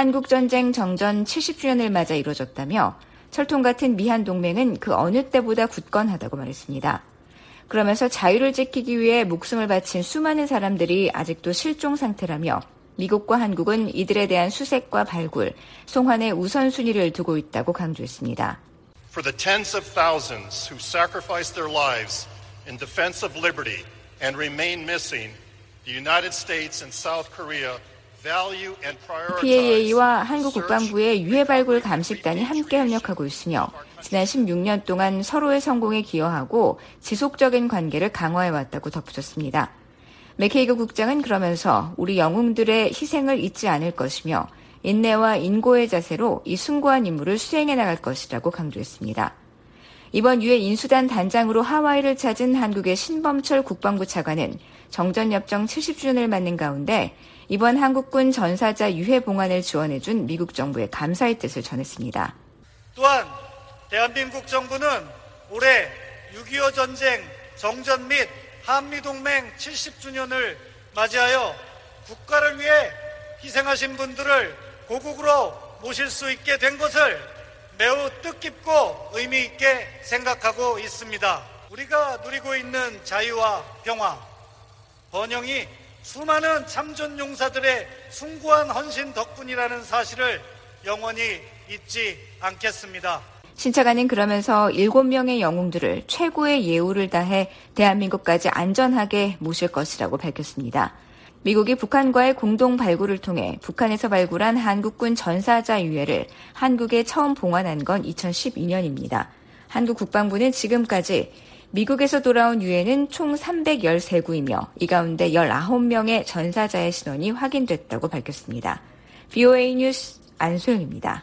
한국전쟁 정전 칠십 주년을 맞아 이루어졌다며 철통 같은 미한 동맹은 그 어느 때보다 굳건하다고 말했습니다. 그러면서 자유를 지키기 위해 목숨을 바친 수많은 사람들이 아직도 실종 상태라며 미국과 한국은 이들에 대한 수색과 발굴, 송환의 우선순위를 두고 있다고 강조했습니다. For the tens of thousands who sacrificed their lives in defense of liberty and remain missing, the United States and South Korea value and prioritize 디피에이에이와 한국 국방부의 유해 발굴 감식단이 함께 협력하고 있으며 지난 십육 년 동안 서로의 성공에 기여하고 지속적인 관계를 강화해왔다고 덧붙였습니다. 맥케이그 국장은 그러면서 우리 영웅들의 희생을 잊지 않을 것이며 인내와 인고의 자세로 이 숭고한 임무를 수행해 나갈 것이라고 강조했습니다. 이번 유해 인수단 단장으로 하와이를 찾은 한국의 신범철 국방부 차관은 정전협정 칠십 주년을 맞는 가운데 이번 한국군 전사자 유해 봉환을 지원해준 미국 정부의 감사의 뜻을 전했습니다. 또한 대한민국 정부는 올해 육이오 전쟁 정전 및 한미동맹 칠십 주년을 맞이하여 국가를 위해 희생하신 분들을 고국으로 모실 수 있게 된 것을 매우 뜻깊고 의미 있게 생각하고 있습니다. 우리가 누리고 있는 자유와 평화, 번영이 수많은 참전 용사들의 숭고한 헌신 덕분이라는 사실을 영원히 잊지 않겠습니다. 신 차관은 그러면서 일곱 명의 영웅들을 최고의 예우를 다해 대한민국까지 안전하게 모실 것이라고 밝혔습니다. 미국이 북한과의 공동 발굴을 통해 북한에서 발굴한 한국군 전사자 유해를 한국에 처음 봉환한 건 이천십이 년입니다. 한국 국방부는 지금까지 미국에서 돌아온 유해는 총 삼백십삼 구이며 이 가운데 열아홉 명의 전사자의 신원이 확인됐다고 밝혔습니다. 브이오에이 뉴스 안소영입니다.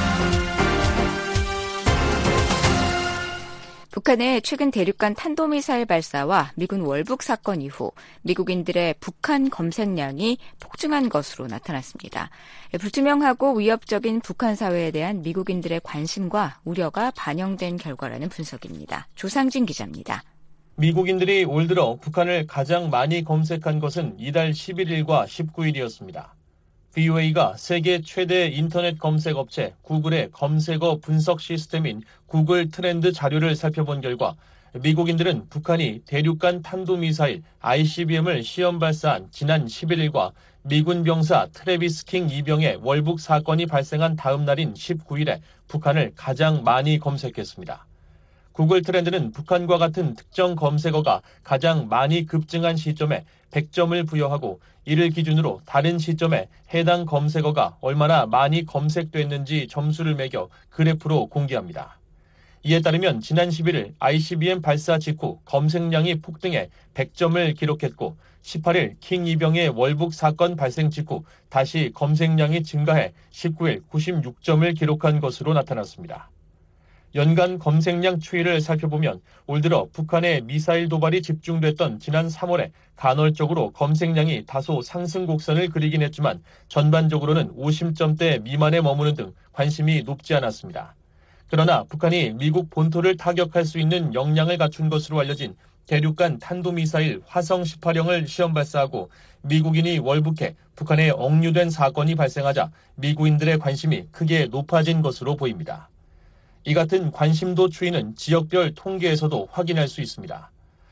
북한의 최근 대륙간 탄도미사일 발사와 미군 월북 사건 이후 미국인들의 북한 검색량이 폭증한 것으로 나타났습니다. 불투명하고 위협적인 북한 사회에 대한 미국인들의 관심과 우려가 반영된 결과라는 분석입니다. 조상진 기자입니다. 미국인들이 올 들어 북한을 가장 많이 검색한 것은 이달 십일일과 십구일이었습니다. 브이오에이가 세계 최대 인터넷 검색 업체 구글의 검색어 분석 시스템인 구글 트렌드 자료를 살펴본 결과 미국인들은 북한이 대륙간 탄도미사일 아이씨비엠을 시험 발사한 지난 십일일과 미군 병사 트래비스 킹 이 병의 월북 사건이 발생한 다음 날인 십구일에 북한을 가장 많이 검색했습니다. 구글 트렌드는 북한과 같은 특정 검색어가 가장 많이 급증한 시점에 백 점을 부여하고 이를 기준으로 다른 시점에 해당 검색어가 얼마나 많이 검색됐는지 점수를 매겨 그래프로 공개합니다. 이에 따르면 지난 십일일 아이씨비엠 발사 직후 검색량이 폭등해 백 점을 기록했고 십팔일 킹 이 병의 월북 사건 발생 직후 다시 검색량이 증가해 십구일 구십육 점을 기록한 것으로 나타났습니다. 연간 검색량 추이를 살펴보면 올 들어 북한의 미사일 도발이 집중됐던 지난 삼월에 간헐적으로 검색량이 다소 상승 곡선을 그리긴 했지만 전반적으로는 오십 점대 미만에 머무는 등 관심이 높지 않았습니다. 그러나 북한이 미국 본토를 타격할 수 있는 역량을 갖춘 것으로 알려진 대륙간 탄도미사일 화성 십팔형을 시험 발사하고 미국인이 월북해 북한에 억류된 사건이 발생하자 미국인들의 관심이 크게 높아진 것으로 보입니다. 이 같은 관심도 추이는 지역별 통계에서도 확인할 수 있습니다.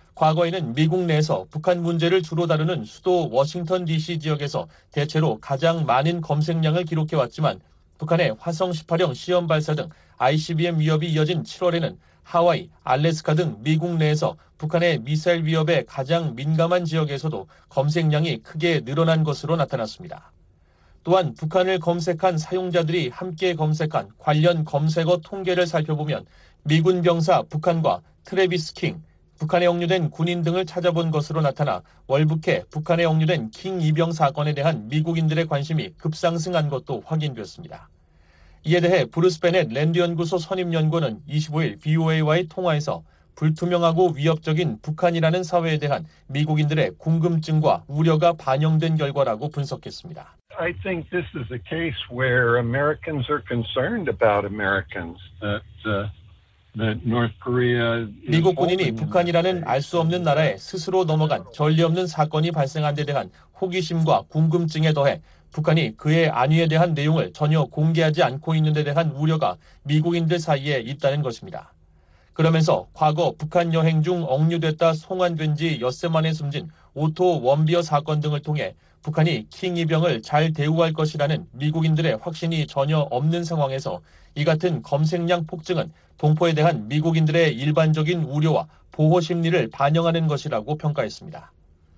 과거에는 미국 내에서 북한 문제를 주로 다루는 수도 워싱턴 디씨 지역에서 대체로 가장 많은 검색량을 기록해왔지만 북한의 화성 십팔형 시험 발사 등 아이씨비엠 위협이 이어진 칠월에는 하와이, 알래스카 등 미국 내에서 북한의 미사일 위협에 가장 민감한 지역에서도 검색량이 크게 늘어난 것으로 나타났습니다. 또한 북한을 검색한 사용자들이 함께 검색한 관련 검색어 통계를 살펴보면 미군 병사 북한과 트래비스 킹, 북한에 억류된 군인 등을 찾아본 것으로 나타나 월북해 북한에 억류된 킹 이병 사건에 대한 미국인들의 관심이 급상승한 것도 확인되었습니다. 이에 대해 브루스 베넷 랜드연구소 선임연구원은 이십오일 브이오에이와의 통화에서 불투명하고 위협적인 북한이라는 사회에 대한 미국인들의 궁금증과 우려가 반영된 결과라고 분석했습니다. I think this is a case where Americans are concerned about Americans. That, uh... 미국 군인이 북한이라는 알 수 없는 나라에 스스로 넘어간 전례 없는 사건이 발생한 데 대한 호기심과 궁금증에 더해 북한이 그의 안위에 대한 내용을 전혀 공개하지 않고 있는 데 대한 우려가 미국인들 사이에 있다는 것입니다. 그러면서 과거 북한 여행 중 억류됐다 송환된 지 엿새 만에 숨진 오토 원비어 사건 등을 통해 북한이 킹 이병을 잘 대우할 것이라는 미국인들의 확신이 전혀 없는 상황에서 이 같은 검색량 폭증은 동포에 대한 미국인들의 일반적인 우려와 보호 심리를 반영하는 것이라고 평가했습니다.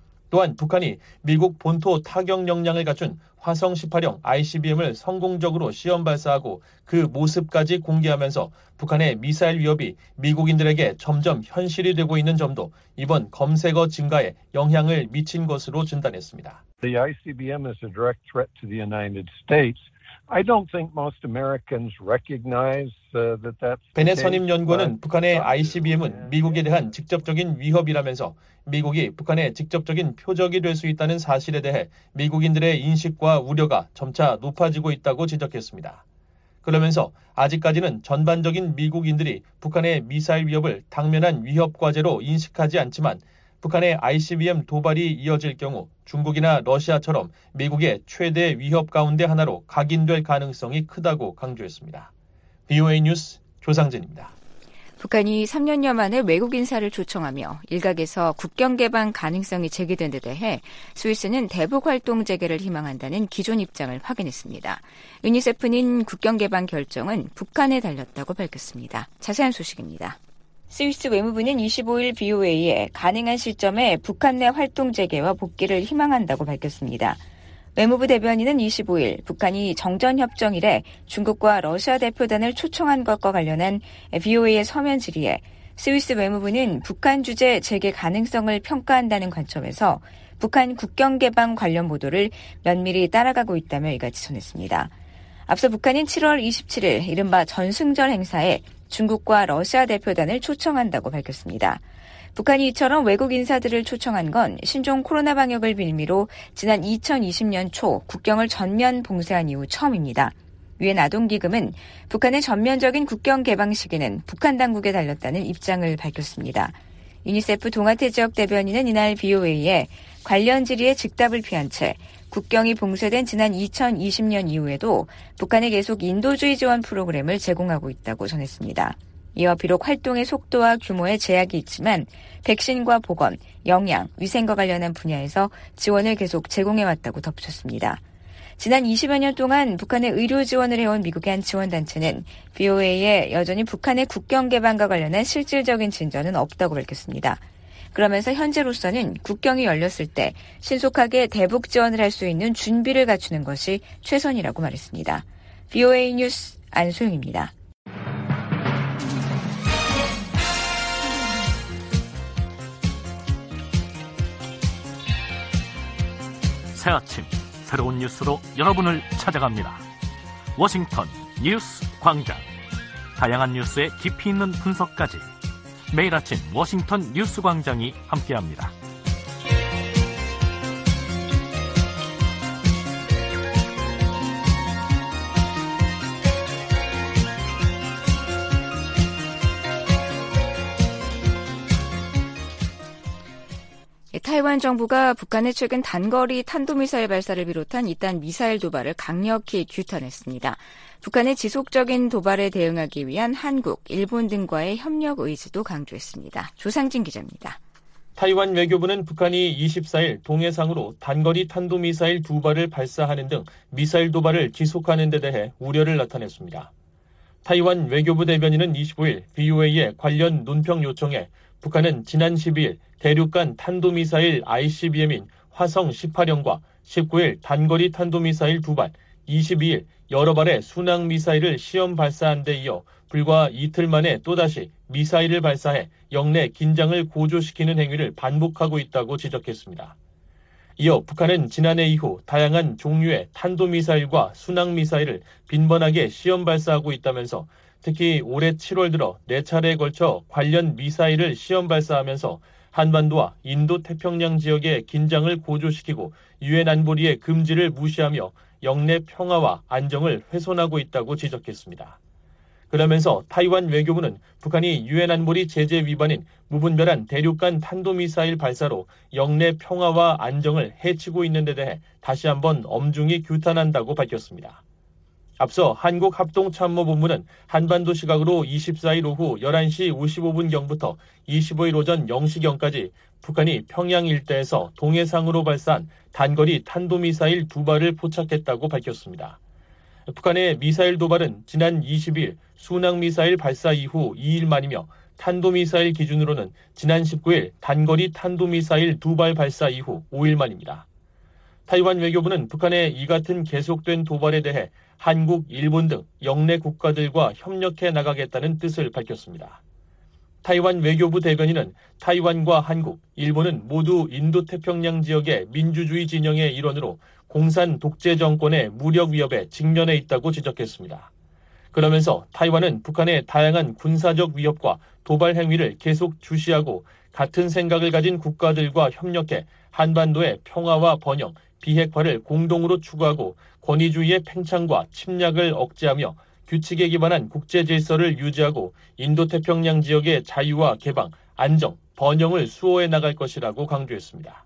또한 북한이 미국 본토 타격 역량을 갖춘 화성 십팔형 아이씨비엠을 성공적으로 시험 발사하고 그 모습까지 공개하면서 북한의 미사일 위협이 미국인들에게 점점 현실이 되고 있는 점도 이번 검색어 증가에 영향을 미친 것으로 진단했습니다. The 아이씨비엠 is a direct threat to the United States. I don't think most Americans recognize uh, that that's 베넷 선임 연구원은 북한의 아이씨비엠은 미국에 대한 직접적인 위협이라면서 미국이 북한의 직접적인 표적이 될 수 있다는 사실에 대해 미국인들의 인식과 우려가 점차 높아지고 있다고 지적했습니다. 그러면서 아직까지는 전반적인 미국인들이 북한의 미사일 위협을 당면한 위협 과제로 인식하지 않지만 북한의 아이씨비엠 도발이 이어질 경우 중국이나 러시아처럼 미국의 최대 위협 가운데 하나로 각인될 가능성이 크다고 강조했습니다. 브이오에이 뉴스 조상진입니다. 북한이 삼 년여 만에 외국 인사를 초청하며 일각에서 국경 개방 가능성이 제기된 데 대해 스위스는 대북 활동 재개를 희망한다는 기존 입장을 확인했습니다. 유니세프는 국경 개방 결정은 북한에 달렸다고 밝혔습니다. 자세한 소식입니다. 스위스 외무부는 이십오일 브이오에이에 가능한 시점에 북한 내 활동 재개와 복귀를 희망한다고 밝혔습니다. 외무부 대변인은 이십오일 북한이 정전협정 이래 중국과 러시아 대표단을 초청한 것과 관련한 브이오에이의 서면 질의에 스위스 외무부는 북한 주재 재개 가능성을 평가한다는 관점에서 북한 국경 개방 관련 보도를 면밀히 따라가고 있다며 이같이 전했습니다. 앞서 북한은 칠월 이십칠일 이른바 전승절 행사에 중국과 러시아 대표단을 초청한다고 밝혔습니다. 북한이 이처럼 외국 인사들을 초청한 건 신종 코로나 방역을 빌미로 지난 이천이십년 초 국경을 전면 봉쇄한 이후 처음입니다. 유엔 아동기금은 북한의 전면적인 국경 개방 시기는 북한 당국에 달렸다는 입장을 밝혔습니다. 유니세프 동아태 지역 대변인은 이날 브이오에이에 관련 질의에 즉답을 피한 채 국경이 봉쇄된 지난 이천이십년 이후에도 북한에 계속 인도주의 지원 프로그램을 제공하고 있다고 전했습니다. 이어 비록 활동의 속도와 규모에 제약이 있지만 백신과 보건, 영양, 위생과 관련한 분야에서 지원을 계속 제공해왔다고 덧붙였습니다. 지난 이십여 년 동안 북한에 의료 지원을 해온 미국의 한 지원단체는 브이오에이에 여전히 북한의 국경 개방과 관련한 실질적인 진전은 없다고 밝혔습니다. 그러면서 현재로서는 국경이 열렸을 때 신속하게 대북 지원을 할 수 있는 준비를 갖추는 것이 최선이라고 말했습니다. 브이오에이 뉴스 안소영입니다. 새 아침 새로운 뉴스로 여러분을 찾아갑니다. 워싱턴 뉴스 광장. 다양한 뉴스의 깊이 있는 분석까지 매일 아침 워싱턴 뉴스 광장이 함께합니다. 타이완 정부가 북한의 최근 단거리 탄도미사일 발사를 비롯한 이딴 미사일 도발을 강력히 규탄했습니다. 북한의 지속적인 도발에 대응하기 위한 한국, 일본 등과의 협력 의지도 강조했습니다. 조상진 기자입니다. 타이완 외교부는 북한이 이십사일 동해상으로 단거리 탄도미사일 두 발을 발사하는 등 미사일 도발을 지속하는 데 대해 우려를 나타냈습니다. 타이완 외교부 대변인은 이십오일 브이오에이의 관련 논평 요청에 북한은 지난 십이일 대륙간 탄도미사일 아이씨비엠인 화성 십팔형과 십구일 단거리 탄도미사일 두 발, 이십이일 여러 발의 순항미사일을 시험 발사한 데 이어 불과 이틀 만에 또다시 미사일을 발사해 영내 긴장을 고조시키는 행위를 반복하고 있다고 지적했습니다. 이어 북한은 지난해 이후 다양한 종류의 탄도미사일과 순항미사일을 빈번하게 시험 발사하고 있다면서 특히 올해 칠월 들어 네 차례에 걸쳐 관련 미사일을 시험 발사하면서 한반도와 인도태평양 지역의 긴장을 고조시키고 유엔 안보리의 금지를 무시하며 영내 평화와 안정을 훼손하고 있다고 지적했습니다. 그러면서 타이완 외교부는 북한이 유엔 안보리 제재 위반인 무분별한 대륙간 탄도미사일 발사로 영내 평화와 안정을 해치고 있는 데 대해 다시 한번 엄중히 규탄한다고 밝혔습니다. 앞서 한국합동참모본부는 한반도 시각으로 이십사일 오후 열한시 오십오분경부터 이십오일 오전 영시경까지 북한이 평양 일대에서 동해상으로 발사한 단거리 탄도미사일 두 발을 포착했다고 밝혔습니다. 북한의 미사일 도발은 지난 이십일 순항미사일 발사 이후 이일 만이며 탄도미사일 기준으로는 지난 십구일 단거리 탄도미사일 두 발 발사 이후 오일 만입니다. 타이완 외교부는 북한의 이 같은 계속된 도발에 대해 한국, 일본 등 영내 국가들과 협력해 나가겠다는 뜻을 밝혔습니다. 타이완 외교부 대변인은 타이완과 한국, 일본은 모두 인도태평양 지역의 민주주의 진영의 일원으로 공산 독재 정권의 무력 위협에 직면해 있다고 지적했습니다. 그러면서 타이완은 북한의 다양한 군사적 위협과 도발 행위를 계속 주시하고 같은 생각을 가진 국가들과 협력해 한반도의 평화와 번영, 비핵화를 공동으로 추구하고 권위주의의 팽창과 침략을 억제하며 규칙에 기반한 국제 질서를 유지하고 인도태평양 지역의 자유와 개방, 안정, 번영을 수호해 나갈 것이라고 강조했습니다.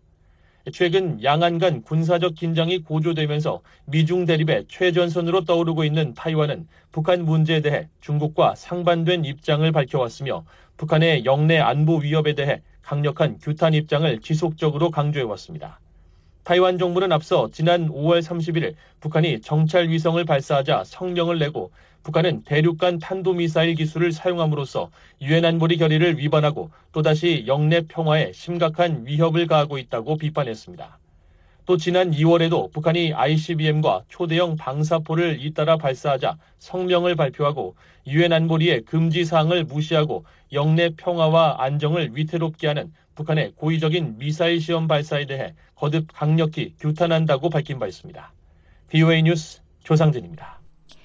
최근 양안 간 군사적 긴장이 고조되면서 미중 대립의 최전선으로 떠오르고 있는 타이완은 북한 문제에 대해 중국과 상반된 입장을 밝혀왔으며 북한의 영내 안보 위협에 대해 강력한 규탄 입장을 지속적으로 강조해왔습니다. 타이완 정부는 앞서 지난 오월 삼십일일 북한이 정찰 위성을 발사하자 성명을 내고 북한은 대륙간 탄도미사일 기술을 사용함으로써 유엔 안보리 결의를 위반하고 또다시 영내 평화에 심각한 위협을 가하고 있다고 비판했습니다. 또 지난 이월에도 북한이 아이씨비엠과 초대형 방사포를 잇따라 발사하자 성명을 발표하고 유엔 안보리의 금지 사항을 무시하고 영내 평화와 안정을 위태롭게 하는 북한의 고의적인 미사일 시험 발사에 대해 거듭 강력히 규탄한다고 밝힌 바 있습니다. 브이오에이 뉴스 조상진입니다.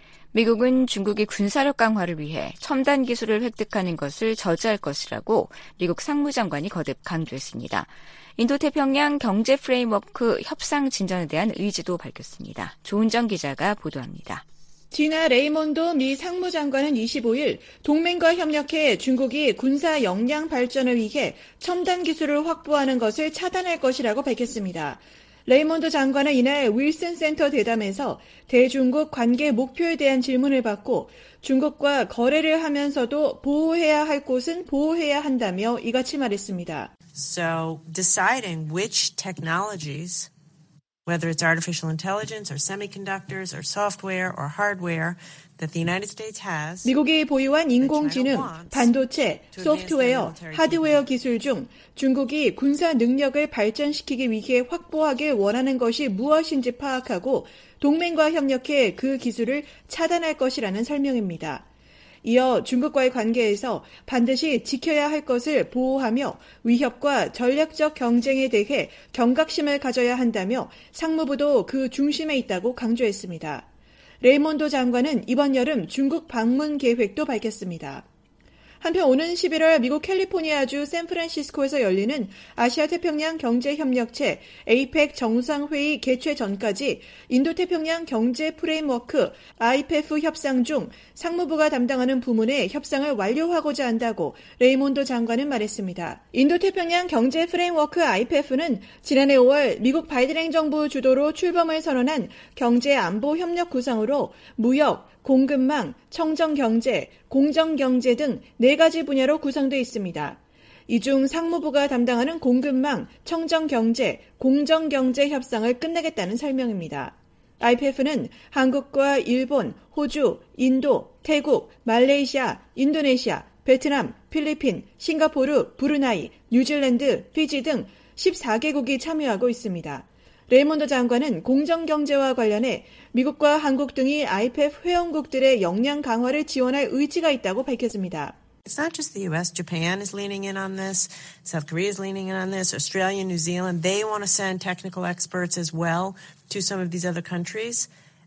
미국은 중국이 군사력 강화를 위해 첨단 기술을 획득하는 것을 저지할 것이라고 미국 상무장관이 거듭 강조했습니다. 인도태평양 경제 프레임워크 협상 진전에 대한 의지도 밝혔습니다. 조은정 기자가 보도합니다. 지나 레이몬도 미 상무장관은 이십오일 동맹과 협력해 중국이 군사 역량 발전을 위해 첨단 기술을 확보하는 것을 차단할 것이라고 밝혔습니다. 레이몬드 장관은 이날 윌슨 센터 대담에서 대중국 관계 목표에 대한 질문을 받고 중국과 거래를 하면서도 보호해야 할 곳은 보호해야 한다며 이같이 말했습니다. So deciding which technologies, whether it's artificial intelligence or semiconductors or software or hardware that the United States has. 미국이 보유한 인공지능, 반도체, 소프트웨어, 하드웨어 기술 중 중국이 군사 능력을 발전시키기 위해 확보하길 원하는 것이 무엇인지 파악하고 동맹과 협력해 그 기술을 차단할 것이라는 설명입니다. 이어 중국과의 관계에서 반드시 지켜야 할 것을 보호하며 위협과 전략적 경쟁에 대해 경각심을 가져야 한다며 상무부도 그 중심에 있다고 강조했습니다. 레이몬도 장관은 이번 여름 중국 방문 계획도 밝혔습니다. 한편 오는 십일월 미국 캘리포니아주 샌프란시스코에서 열리는 아시아태평양 경제협력체 에이펙 정상회의 개최 전까지 인도태평양 경제 프레임워크 아이피에프 협상 중 상무부가 담당하는 부문의 협상을 완료하고자 한다고 레이몬도 장관은 말했습니다. 인도태평양 경제 프레임워크 아이피에프는 지난해 오월 미국 바이든 행정부 주도로 출범을 선언한 경제안보 협력 구상으로 무역, 공급망, 청정경제, 공정경제 등 네 가지 분야로 구성되어 있습니다. 이 중 상무부가 담당하는 공급망, 청정경제, 공정경제 협상을 끝내겠다는 설명입니다. 아이피에프는 한국과 일본, 호주, 인도, 태국, 말레이시아, 인도네시아, 베트남, 필리핀, 싱가포르, 브루나이, 뉴질랜드, 피지 등 십사 개국이 참여하고 있습니다. 레이몬드 장관은 공정경제와 관련해 미국과 한국 등이 아이피에프 회원국들의 역량 강화를 지원할 의지가 있다고 밝혔습니다. It's not just the U S. Japan is leaning in on this. South Korea is leaning in on this. Australia, New Zealand, they want to send technical experts as well to some of these other countries.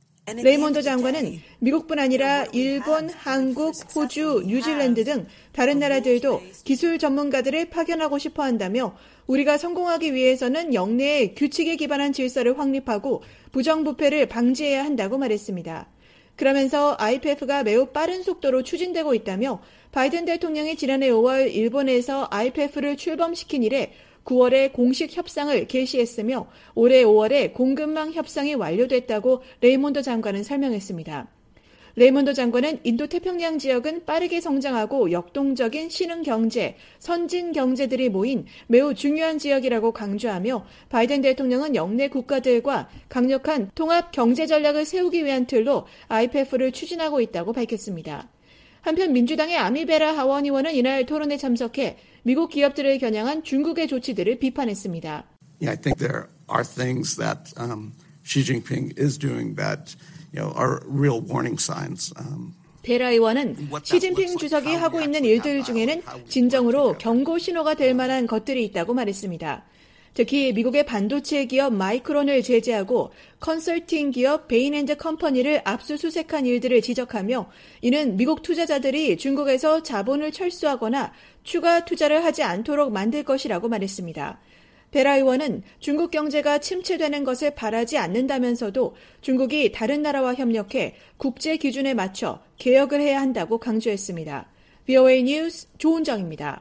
레이몬드 장관은 미국뿐 아니라 일본, 한국, 호주, 뉴질랜드 등 다른 나라들도 기술 전문가들을 파견하고 싶어 한다며 우리가 성공하기 위해서는 영내에 규칙에 기반한 질서를 확립하고 부정부패를 방지해야 한다고 말했습니다. 그러면서 아이피에프가 매우 빠른 속도로 추진되고 있다며 바이든 대통령이 지난해 오월 일본에서 아이피에프를 출범시킨 이래 구월에 공식 협상을 개시했으며 올해 오월에 공급망 협상이 완료됐다고 레이몬드 장관은 설명했습니다. 레이몬드 장관은 인도태평양 지역은 빠르게 성장하고 역동적인 신흥 경제, 선진 경제들이 모인 매우 중요한 지역이라고 강조하며 바이든 대통령은 영내 국가들과 강력한 통합 경제 전략을 세우기 위한 틀로 아이피에프를 추진하고 있다고 밝혔습니다. 한편 민주당의 아미베라 하원 의원은 이날 토론에 참석해 미국 기업들을 겨냥한 중국의 조치들을 비판했습니다. Yeah, I think there are things that um, Xi Jinping is doing that you know, are real warning signs. Um, 베라 의원은 시진핑 주석이 하고 있는 일들 중에는 진정으로 경고 신호가 될 만한 것들이 있다고 말했습니다. 특히 미국의 반도체 기업 마이크론을 제재하고 컨설팅 기업 베인앤드컴퍼니를 압수수색한 일들을 지적하며 이는 미국 투자자들이 중국에서 자본을 철수하거나 추가 투자를 하지 않도록 만들 것이라고 말했습니다. 베라 의원은 중국 경제가 침체되는 것을 바라지 않는다면서도 중국이 다른 나라와 협력해 국제 기준에 맞춰 개혁을 해야 한다고 강조했습니다. 브이오에이 뉴스 조은정입니다.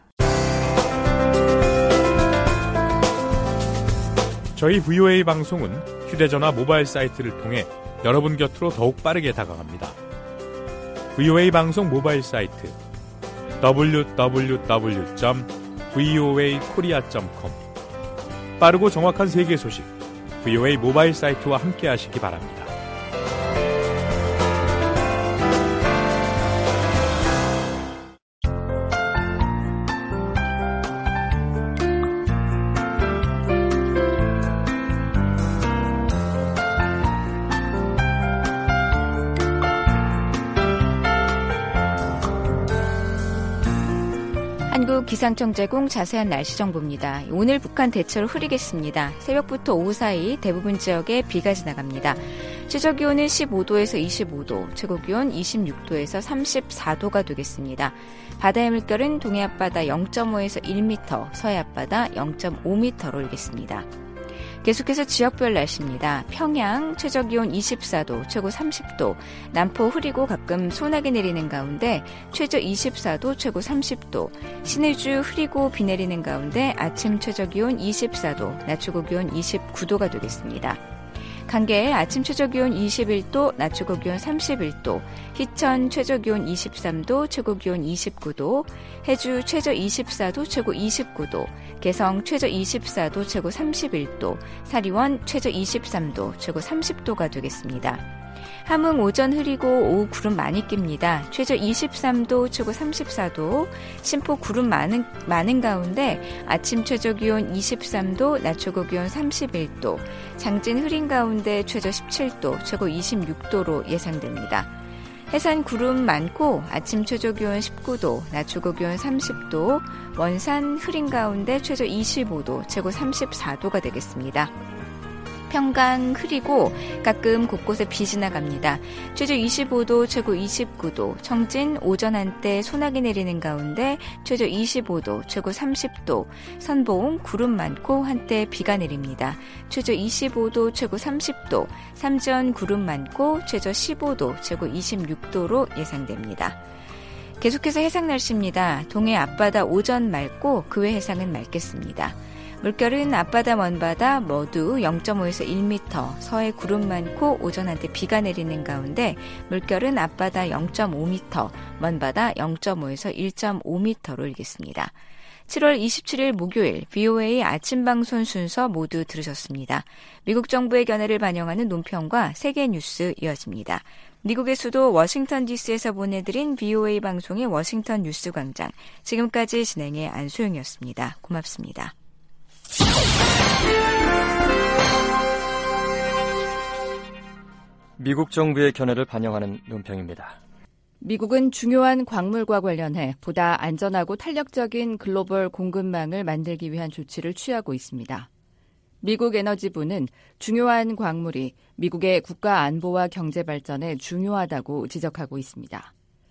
저희 브이오에이 방송은 휴대전화 모바일 사이트를 통해 여러분 곁으로 더욱 빠르게 다가갑니다. 브이오에이 방송 모바일 사이트 더블유 더블유 더블유 점 브이오에이 코리아 점 컴 빠르고 정확한 세계 소식 브이오에이 모바일 사이트와 함께 하시기 바랍니다. 기상청 제공 자세한 날씨 정보입니다. 오늘 북한 대체로 흐리겠습니다. 새벽부터 오후 사이 대부분 지역에 비가 지나갑니다. 최저기온은 십오 도에서 이십오 도, 최고기온 이십육 도에서 삼십사 도가 되겠습니다. 바다의 물결은 동해 앞바다 영 점 오에서 일 미터, 서해 앞바다 영 점 오 미터로 일겠습니다. 계속해서 지역별 날씨입니다. 평양 최저기온 이십사 도, 최고 삼십 도, 남포 흐리고 가끔 소나기 내리는 가운데 최저 이십사 도, 최고 삼십 도, 신의주 흐리고 비 내리는 가운데 아침 최저기온 이십사 도, 낮 최고기온 이십구 도가 되겠습니다. 강계 아침 최저기온 이십일 도, 낮 최고기온 삼십일 도, 희천 최저기온 이십삼 도, 최고기온 이십구 도, 해주 최저 이십사 도, 최고 이십구 도, 개성 최저 이십사 도, 최고 삼십일 도, 사리원 최저 이십삼 도, 최고 삼십 도가 되겠습니다. 함흥 오전 흐리고 오후 구름 많이 낍니다. 최저 이십삼 도, 최고 삼십사 도, 신포 구름 많은, 많은 가운데 아침 최저기온 이십삼 도, 낮 최고기온 삼십일 도, 장진 흐린 가운데 최저 십칠 도, 최고 이십육 도로 예상됩니다. 해산 구름 많고 아침 최저기온 십구 도, 낮 최고기온 삼십 도, 원산 흐린 가운데 최저 이십오 도, 최고 삼십사 도가 되겠습니다. 평강 흐리고 가끔 곳곳에 비 지나갑니다. 최저 이십오 도, 최고 이십구 도, 청진 오전 한때 소나기 내리는 가운데 최저 이십오 도, 최고 삼십 도, 선봉 구름 많고 한때 비가 내립니다. 최저 이십오 도, 최고 삼십 도, 삼전 구름 많고 최저 십오 도, 최고 이십육 도로 예상됩니다. 계속해서 해상 날씨입니다. 동해 앞바다 오전 맑고 그 외 해상은 맑겠습니다. 물결은 앞바다 먼바다 모두 영 점 오에서 일 미터, 서해 구름 많고 오전 한때 비가 내리는 가운데 물결은 앞바다 영 점 오 미터, 먼바다 영 점 오에서 일 점 오 미터로 일겠습니다. 칠월 이십칠일 목요일 브이오에이 아침방송 순서 모두 들으셨습니다. 미국 정부의 견해를 반영하는 논평과 세계 뉴스 이어집니다. 미국의 수도 워싱턴 디씨에서 보내드린 브이오에이 방송의 워싱턴 뉴스 광장. 지금까지 진행의 안소영이었습니다. 고맙습니다. 미국 정부의 견해를 반영하는 논평입니다. 미국은 중요한 광물과 관련해 보다 안전하고 탄력적인 글로벌 공급망을 만들기 위한 조치를 취하고 있습니다. 미국 에너지부는 중요한 광물이 미국의 국가 안보와 경제 발전에 중요하다고 지적하고 있습니다.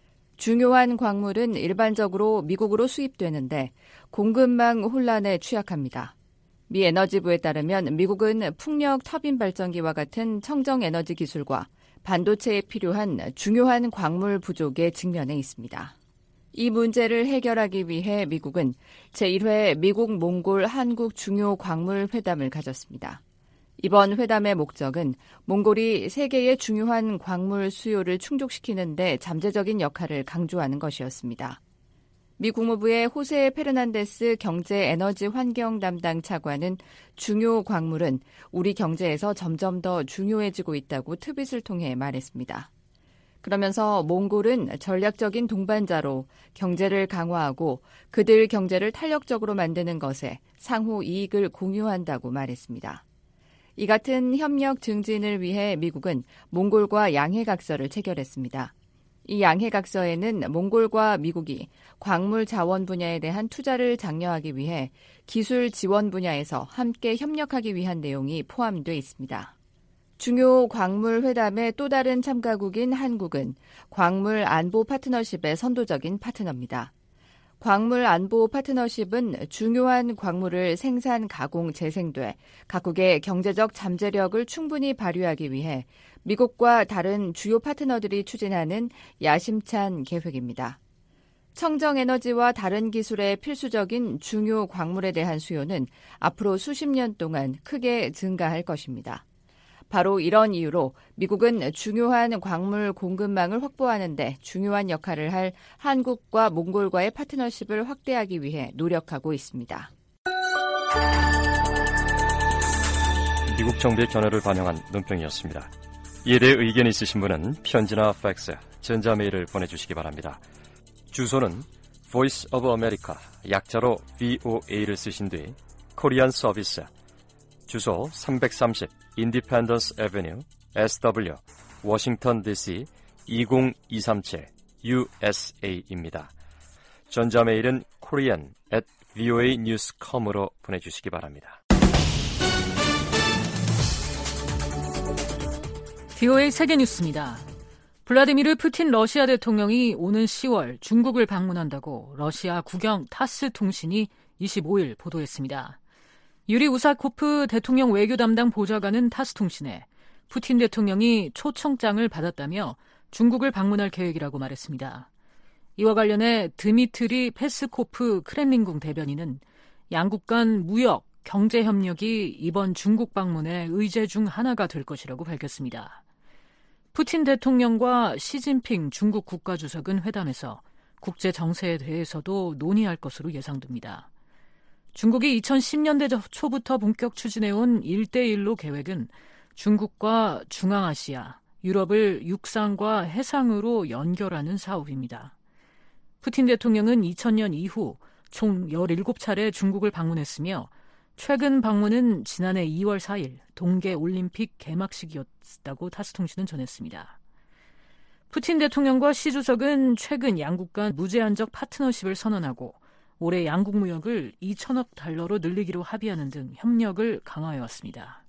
중요한 광물은 일반적으로 미국으로 수입되는데 공급망 혼란에 취약합니다. 미 에너지부에 따르면 미국은 풍력 터빈 발전기와 같은 청정 에너지 기술과 반도체에 필요한 중요한 광물 부족에 직면해 있습니다. 이 문제를 해결하기 위해 미국은 제일 회 미국 몽골 한국 중요 광물 회담을 가졌습니다. 이번 회담의 목적은 몽골이 세계의 중요한 광물 수요를 충족시키는 데 잠재적인 역할을 강조하는 것이었습니다. 미 국무부의 호세 페르난데스 경제 에너지 환경 담당 차관은 중요 광물은 우리 경제에서 점점 더 중요해지고 있다고 트윗을 통해 말했습니다. 그러면서 몽골은 전략적인 동반자로 경제를 강화하고 그들 경제를 탄력적으로 만드는 것에 상호 이익을 공유한다고 말했습니다. 이 같은 협력 증진을 위해 미국은 몽골과 양해각서를 체결했습니다. 이 양해각서에는 몽골과 미국이 광물 자원 분야에 대한 투자를 장려하기 위해 기술 지원 분야에서 함께 협력하기 위한 내용이 포함되어 있습니다. 중요 광물 회담의 또 다른 참가국인 한국은 광물 안보 파트너십의 선도적인 파트너입니다. 광물 안보 파트너십은 중요한 광물을 생산, 가공, 재생돼 각국의 경제적 잠재력을 충분히 발휘하기 위해 미국과 다른 주요 파트너들이 추진하는 야심찬 계획입니다. 청정에너지와 다른 기술의 필수적인 중요 광물에 대한 수요는 앞으로 수십 년 동안 크게 증가할 것입니다. 바로 이런 이유로 미국은 중요한 광물 공급망을 확보하는 데 중요한 역할을 할 한국과 몽골과의 파트너십을 확대하기 위해 노력하고 있습니다. 미국 정부의 견해를 반영한 논평이었습니다. 이에 대해 의견이 있으신 분은 편지나 팩스, 전자메일을 보내주시기 바랍니다. 주소는 Voice of America, 약자로 브이오에이를 쓰신 뒤 코리안 서비스, 주소 삼백삼십 Independence Avenue, 에스더블유, 워싱턴 디씨 이공이삼칠 유에스에이입니다. 전자메일은 korean at voa news dot com으로 보내주시기 바랍니다. 브이오에이 세계뉴스입니다. 블라디미르 푸틴 러시아 대통령이 오는 시월 중국을 방문한다고 러시아 국영 타스 통신이 이십오일 보도했습니다. 유리 우사코프 대통령 외교 담당 보좌관은 타스 통신에 푸틴 대통령이 초청장을 받았다며 중국을 방문할 계획이라고 말했습니다. 이와 관련해 드미트리 페스코프 크렘린궁 대변인은 양국 간 무역, 경제 협력이 이번 중국 방문의 의제 중 하나가 될 것이라고 밝혔습니다. 푸틴 대통령과 시진핑 중국 국가주석은 회담에서 국제 정세에 대해서도 논의할 것으로 예상됩니다. 중국이 이천십 년대 초부터 본격 추진해온 일 대 일로 계획은 중국과 중앙아시아, 유럽을 육상과 해상으로 연결하는 사업입니다. 푸틴 대통령은 이천 년 이후 총 열일곱 차례 중국을 방문했으며 최근 방문은 지난해 이월 사일 동계올림픽 개막식이었다고 타스통신은 전했습니다. 푸틴 대통령과 시 주석은 최근 양국 간 무제한적 파트너십을 선언하고 올해 양국 무역을 이천억 달러로 늘리기로 합의하는 등 협력을 강화해왔습니다.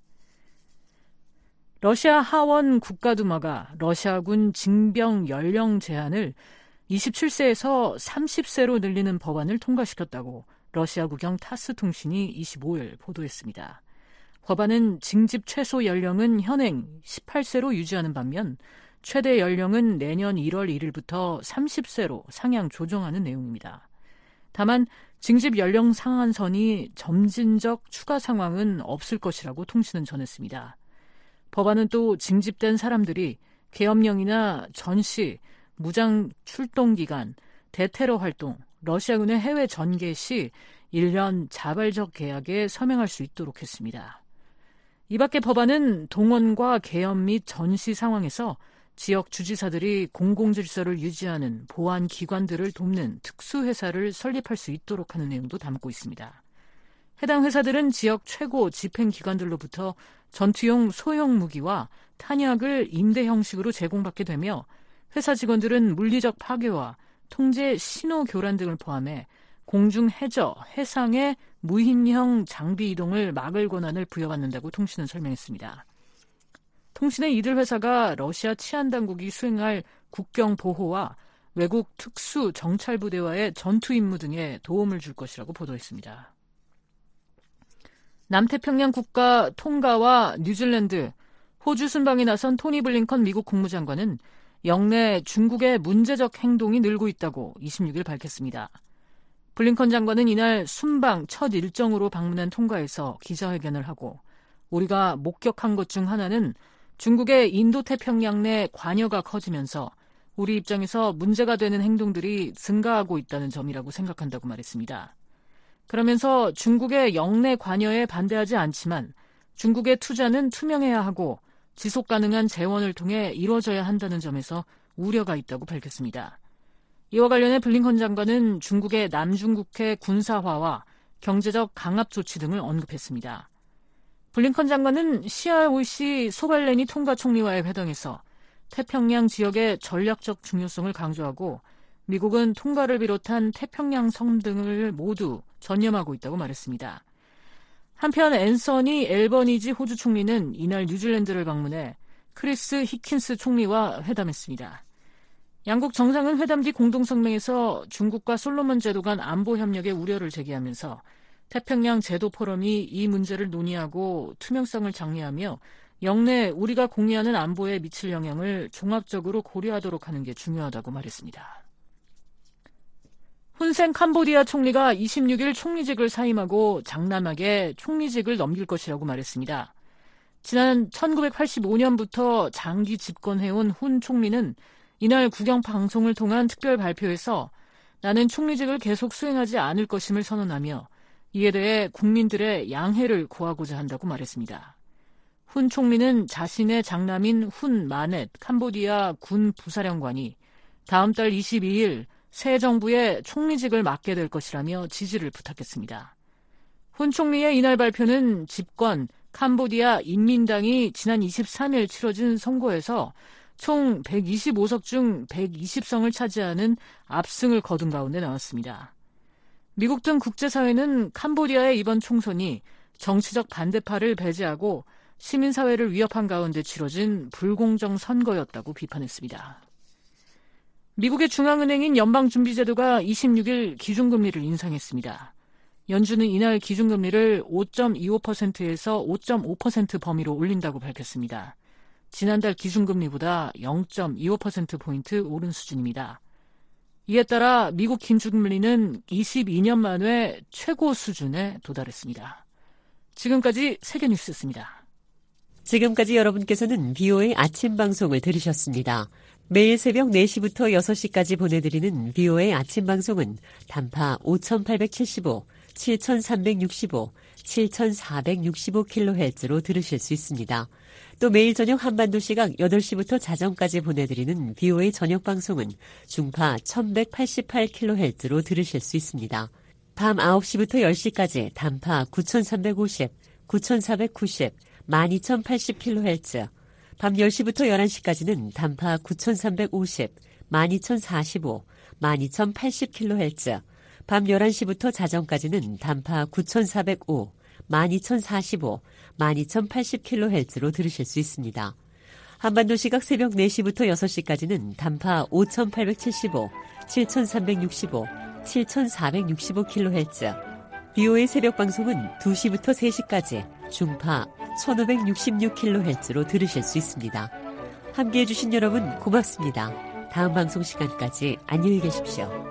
러시아 하원 국가두마가 러시아군 징병 연령 제한을 이십칠 세에서 삼십 세로 늘리는 법안을 통과시켰다고 러시아 국영 타스 통신이 이십오일 보도했습니다. 법안은 징집 최소 연령은 현행 십팔 세로 유지하는 반면 최대 연령은 내년 일월 일일부터 삼십 세로 상향 조정하는 내용입니다. 다만 징집 연령 상한선이 점진적 추가 상황은 없을 것이라고 통신은 전했습니다. 법안은 또 징집된 사람들이 계엄령이나 전시, 무장 출동 기간, 대테러 활동, 러시아군의 해외 전개 시 일 년 자발적 계약에 서명할 수 있도록 했습니다. 이 밖에 법안은 동원과 계엄 및 전시 상황에서 지역 주지사들이 공공질서를 유지하는 보안 기관들을 돕는 특수회사를 설립할 수 있도록 하는 내용도 담고 있습니다. 해당 회사들은 지역 최고 집행기관들로부터 전투용 소형 무기와 탄약을 임대 형식으로 제공받게 되며 회사 직원들은 물리적 파괴와 통제 신호 교란 등을 포함해 공중 해저, 해상의 무인형 장비 이동을 막을 권한을 부여받는다고 통신은 설명했습니다. 통신의 이들 회사가 러시아 치안당국이 수행할 국경 보호와 외국 특수 정찰부대와의 전투 임무 등에 도움을 줄 것이라고 보도했습니다. 남태평양 국가 통가와 뉴질랜드, 호주 순방에 나선 토니 블링컨 미국 국무장관은 영내 중국의 문제적 행동이 늘고 있다고 이십육 일 밝혔습니다. 블링컨 장관은 이날 순방 첫 일정으로 방문한 통가에서 기자회견을 하고 우리가 목격한 것 중 하나는 중국의 인도태평양 내 관여가 커지면서 우리 입장에서 문제가 되는 행동들이 증가하고 있다는 점이라고 생각한다고 말했습니다. 그러면서 중국의 영내 관여에 반대하지 않지만 중국의 투자는 투명해야 하고 지속 가능한 재원을 통해 이루어져야 한다는 점에서 우려가 있다고 밝혔습니다. 이와 관련해 블링컨 장관은 중국의 남중국해 군사화와 경제적 강압 조치 등을 언급했습니다. 블링컨 장관은 씨알오씨 소발레니 통가 총리와의 회담에서 태평양 지역의 전략적 중요성을 강조하고 미국은 통가를 비롯한 태평양 섬 등을 모두 전념하고 있다고 말했습니다. 한편 앤서니 앨버니지 호주 총리는 이날 뉴질랜드를 방문해 크리스 히킨스 총리와 회담했습니다. 양국 정상은 회담 뒤 공동성명에서 중국과 솔로몬 제도 간 안보 협력의 우려를 제기하면서 태평양 제도 포럼이 이 문제를 논의하고 투명성을 장려하며 영내 우리가 공유하는 안보에 미칠 영향을 종합적으로 고려하도록 하는 게 중요하다고 말했습니다. 훈센 캄보디아 총리가 이십육 일 총리직을 사임하고 장남에게 총리직을 넘길 것이라고 말했습니다. 지난 천구백팔십오 년부터 장기 집권해온 훈 총리는 이날 국영방송을 통한 특별 발표에서 나는 총리직을 계속 수행하지 않을 것임을 선언하며 이에 대해 국민들의 양해를 구하고자 한다고 말했습니다. 훈 총리는 자신의 장남인 훈 마넷 캄보디아 군 부사령관이 다음 달 이십이 일 새 정부의 총리직을 맡게 될 것이라며 지지를 부탁했습니다. 훈 총리의 이날 발표는 집권 캄보디아 인민당이 지난 이십삼 일 치러진 선거에서 총 백이십오 석 중 백이십 성을 차지하는 압승을 거둔 가운데 나왔습니다. 미국 등 국제사회는 캄보디아의 이번 총선이 정치적 반대파를 배제하고 시민사회를 위협한 가운데 치러진 불공정 선거였다고 비판했습니다. 미국의 중앙은행인 연방준비제도가 이십육 일 기준금리를 인상했습니다. 연준은 이날 기준금리를 오 점 이오 퍼센트에서 오 점 오 퍼센트 범위로 올린다고 밝혔습니다. 지난달 기준금리보다 영 점 이오 퍼센트포인트 오른 수준입니다. 이에 따라 미국 기준금리는 이십이 년 만에 최고 수준에 도달했습니다. 지금까지 세계뉴스였습니다. 지금까지 여러분께서는 비오에이 아침 방송을 들으셨습니다. 매일 새벽 네 시부터 여섯 시까지 보내드리는 비오에이 아침 방송은 단파 오천팔백칠십오, 칠천삼백육십오, 칠천사백육십오 킬로헤르츠로 들으실 수 있습니다. 또 매일 저녁 한반도 시각 여덟 시부터 자정까지 보내드리는 비오에이 저녁 방송은 중파 천백팔십팔 킬로헤르츠로 들으실 수 있습니다. 밤 아홉 시부터 열 시까지 단파 구천삼백오십, 구천사백구십, 만 이천팔십 킬로헤르츠, 밤 열 시부터 열한 시까지는 단파 구천삼백오십, 만 이천사십오, 만 이천팔십 킬로헤르츠, 밤 열한 시부터 자정까지는 단파 구천사백오, 만 이천사십오, 만 이천팔십 킬로헤르츠로 들으실 수 있습니다. 한반도 시각 새벽 네 시부터 여섯 시까지는 단파 오천팔백칠십오, 칠천삼백육십오, 칠천사백육십오 킬로헤르츠, 비오에이 새벽 방송은 두 시부터 세 시까지 중파 천오백육십육 킬로헤르츠로 들으실 수 있습니다. 함께해 주신 여러분 고맙습니다. 다음 방송 시간까지 안녕히 계십시오.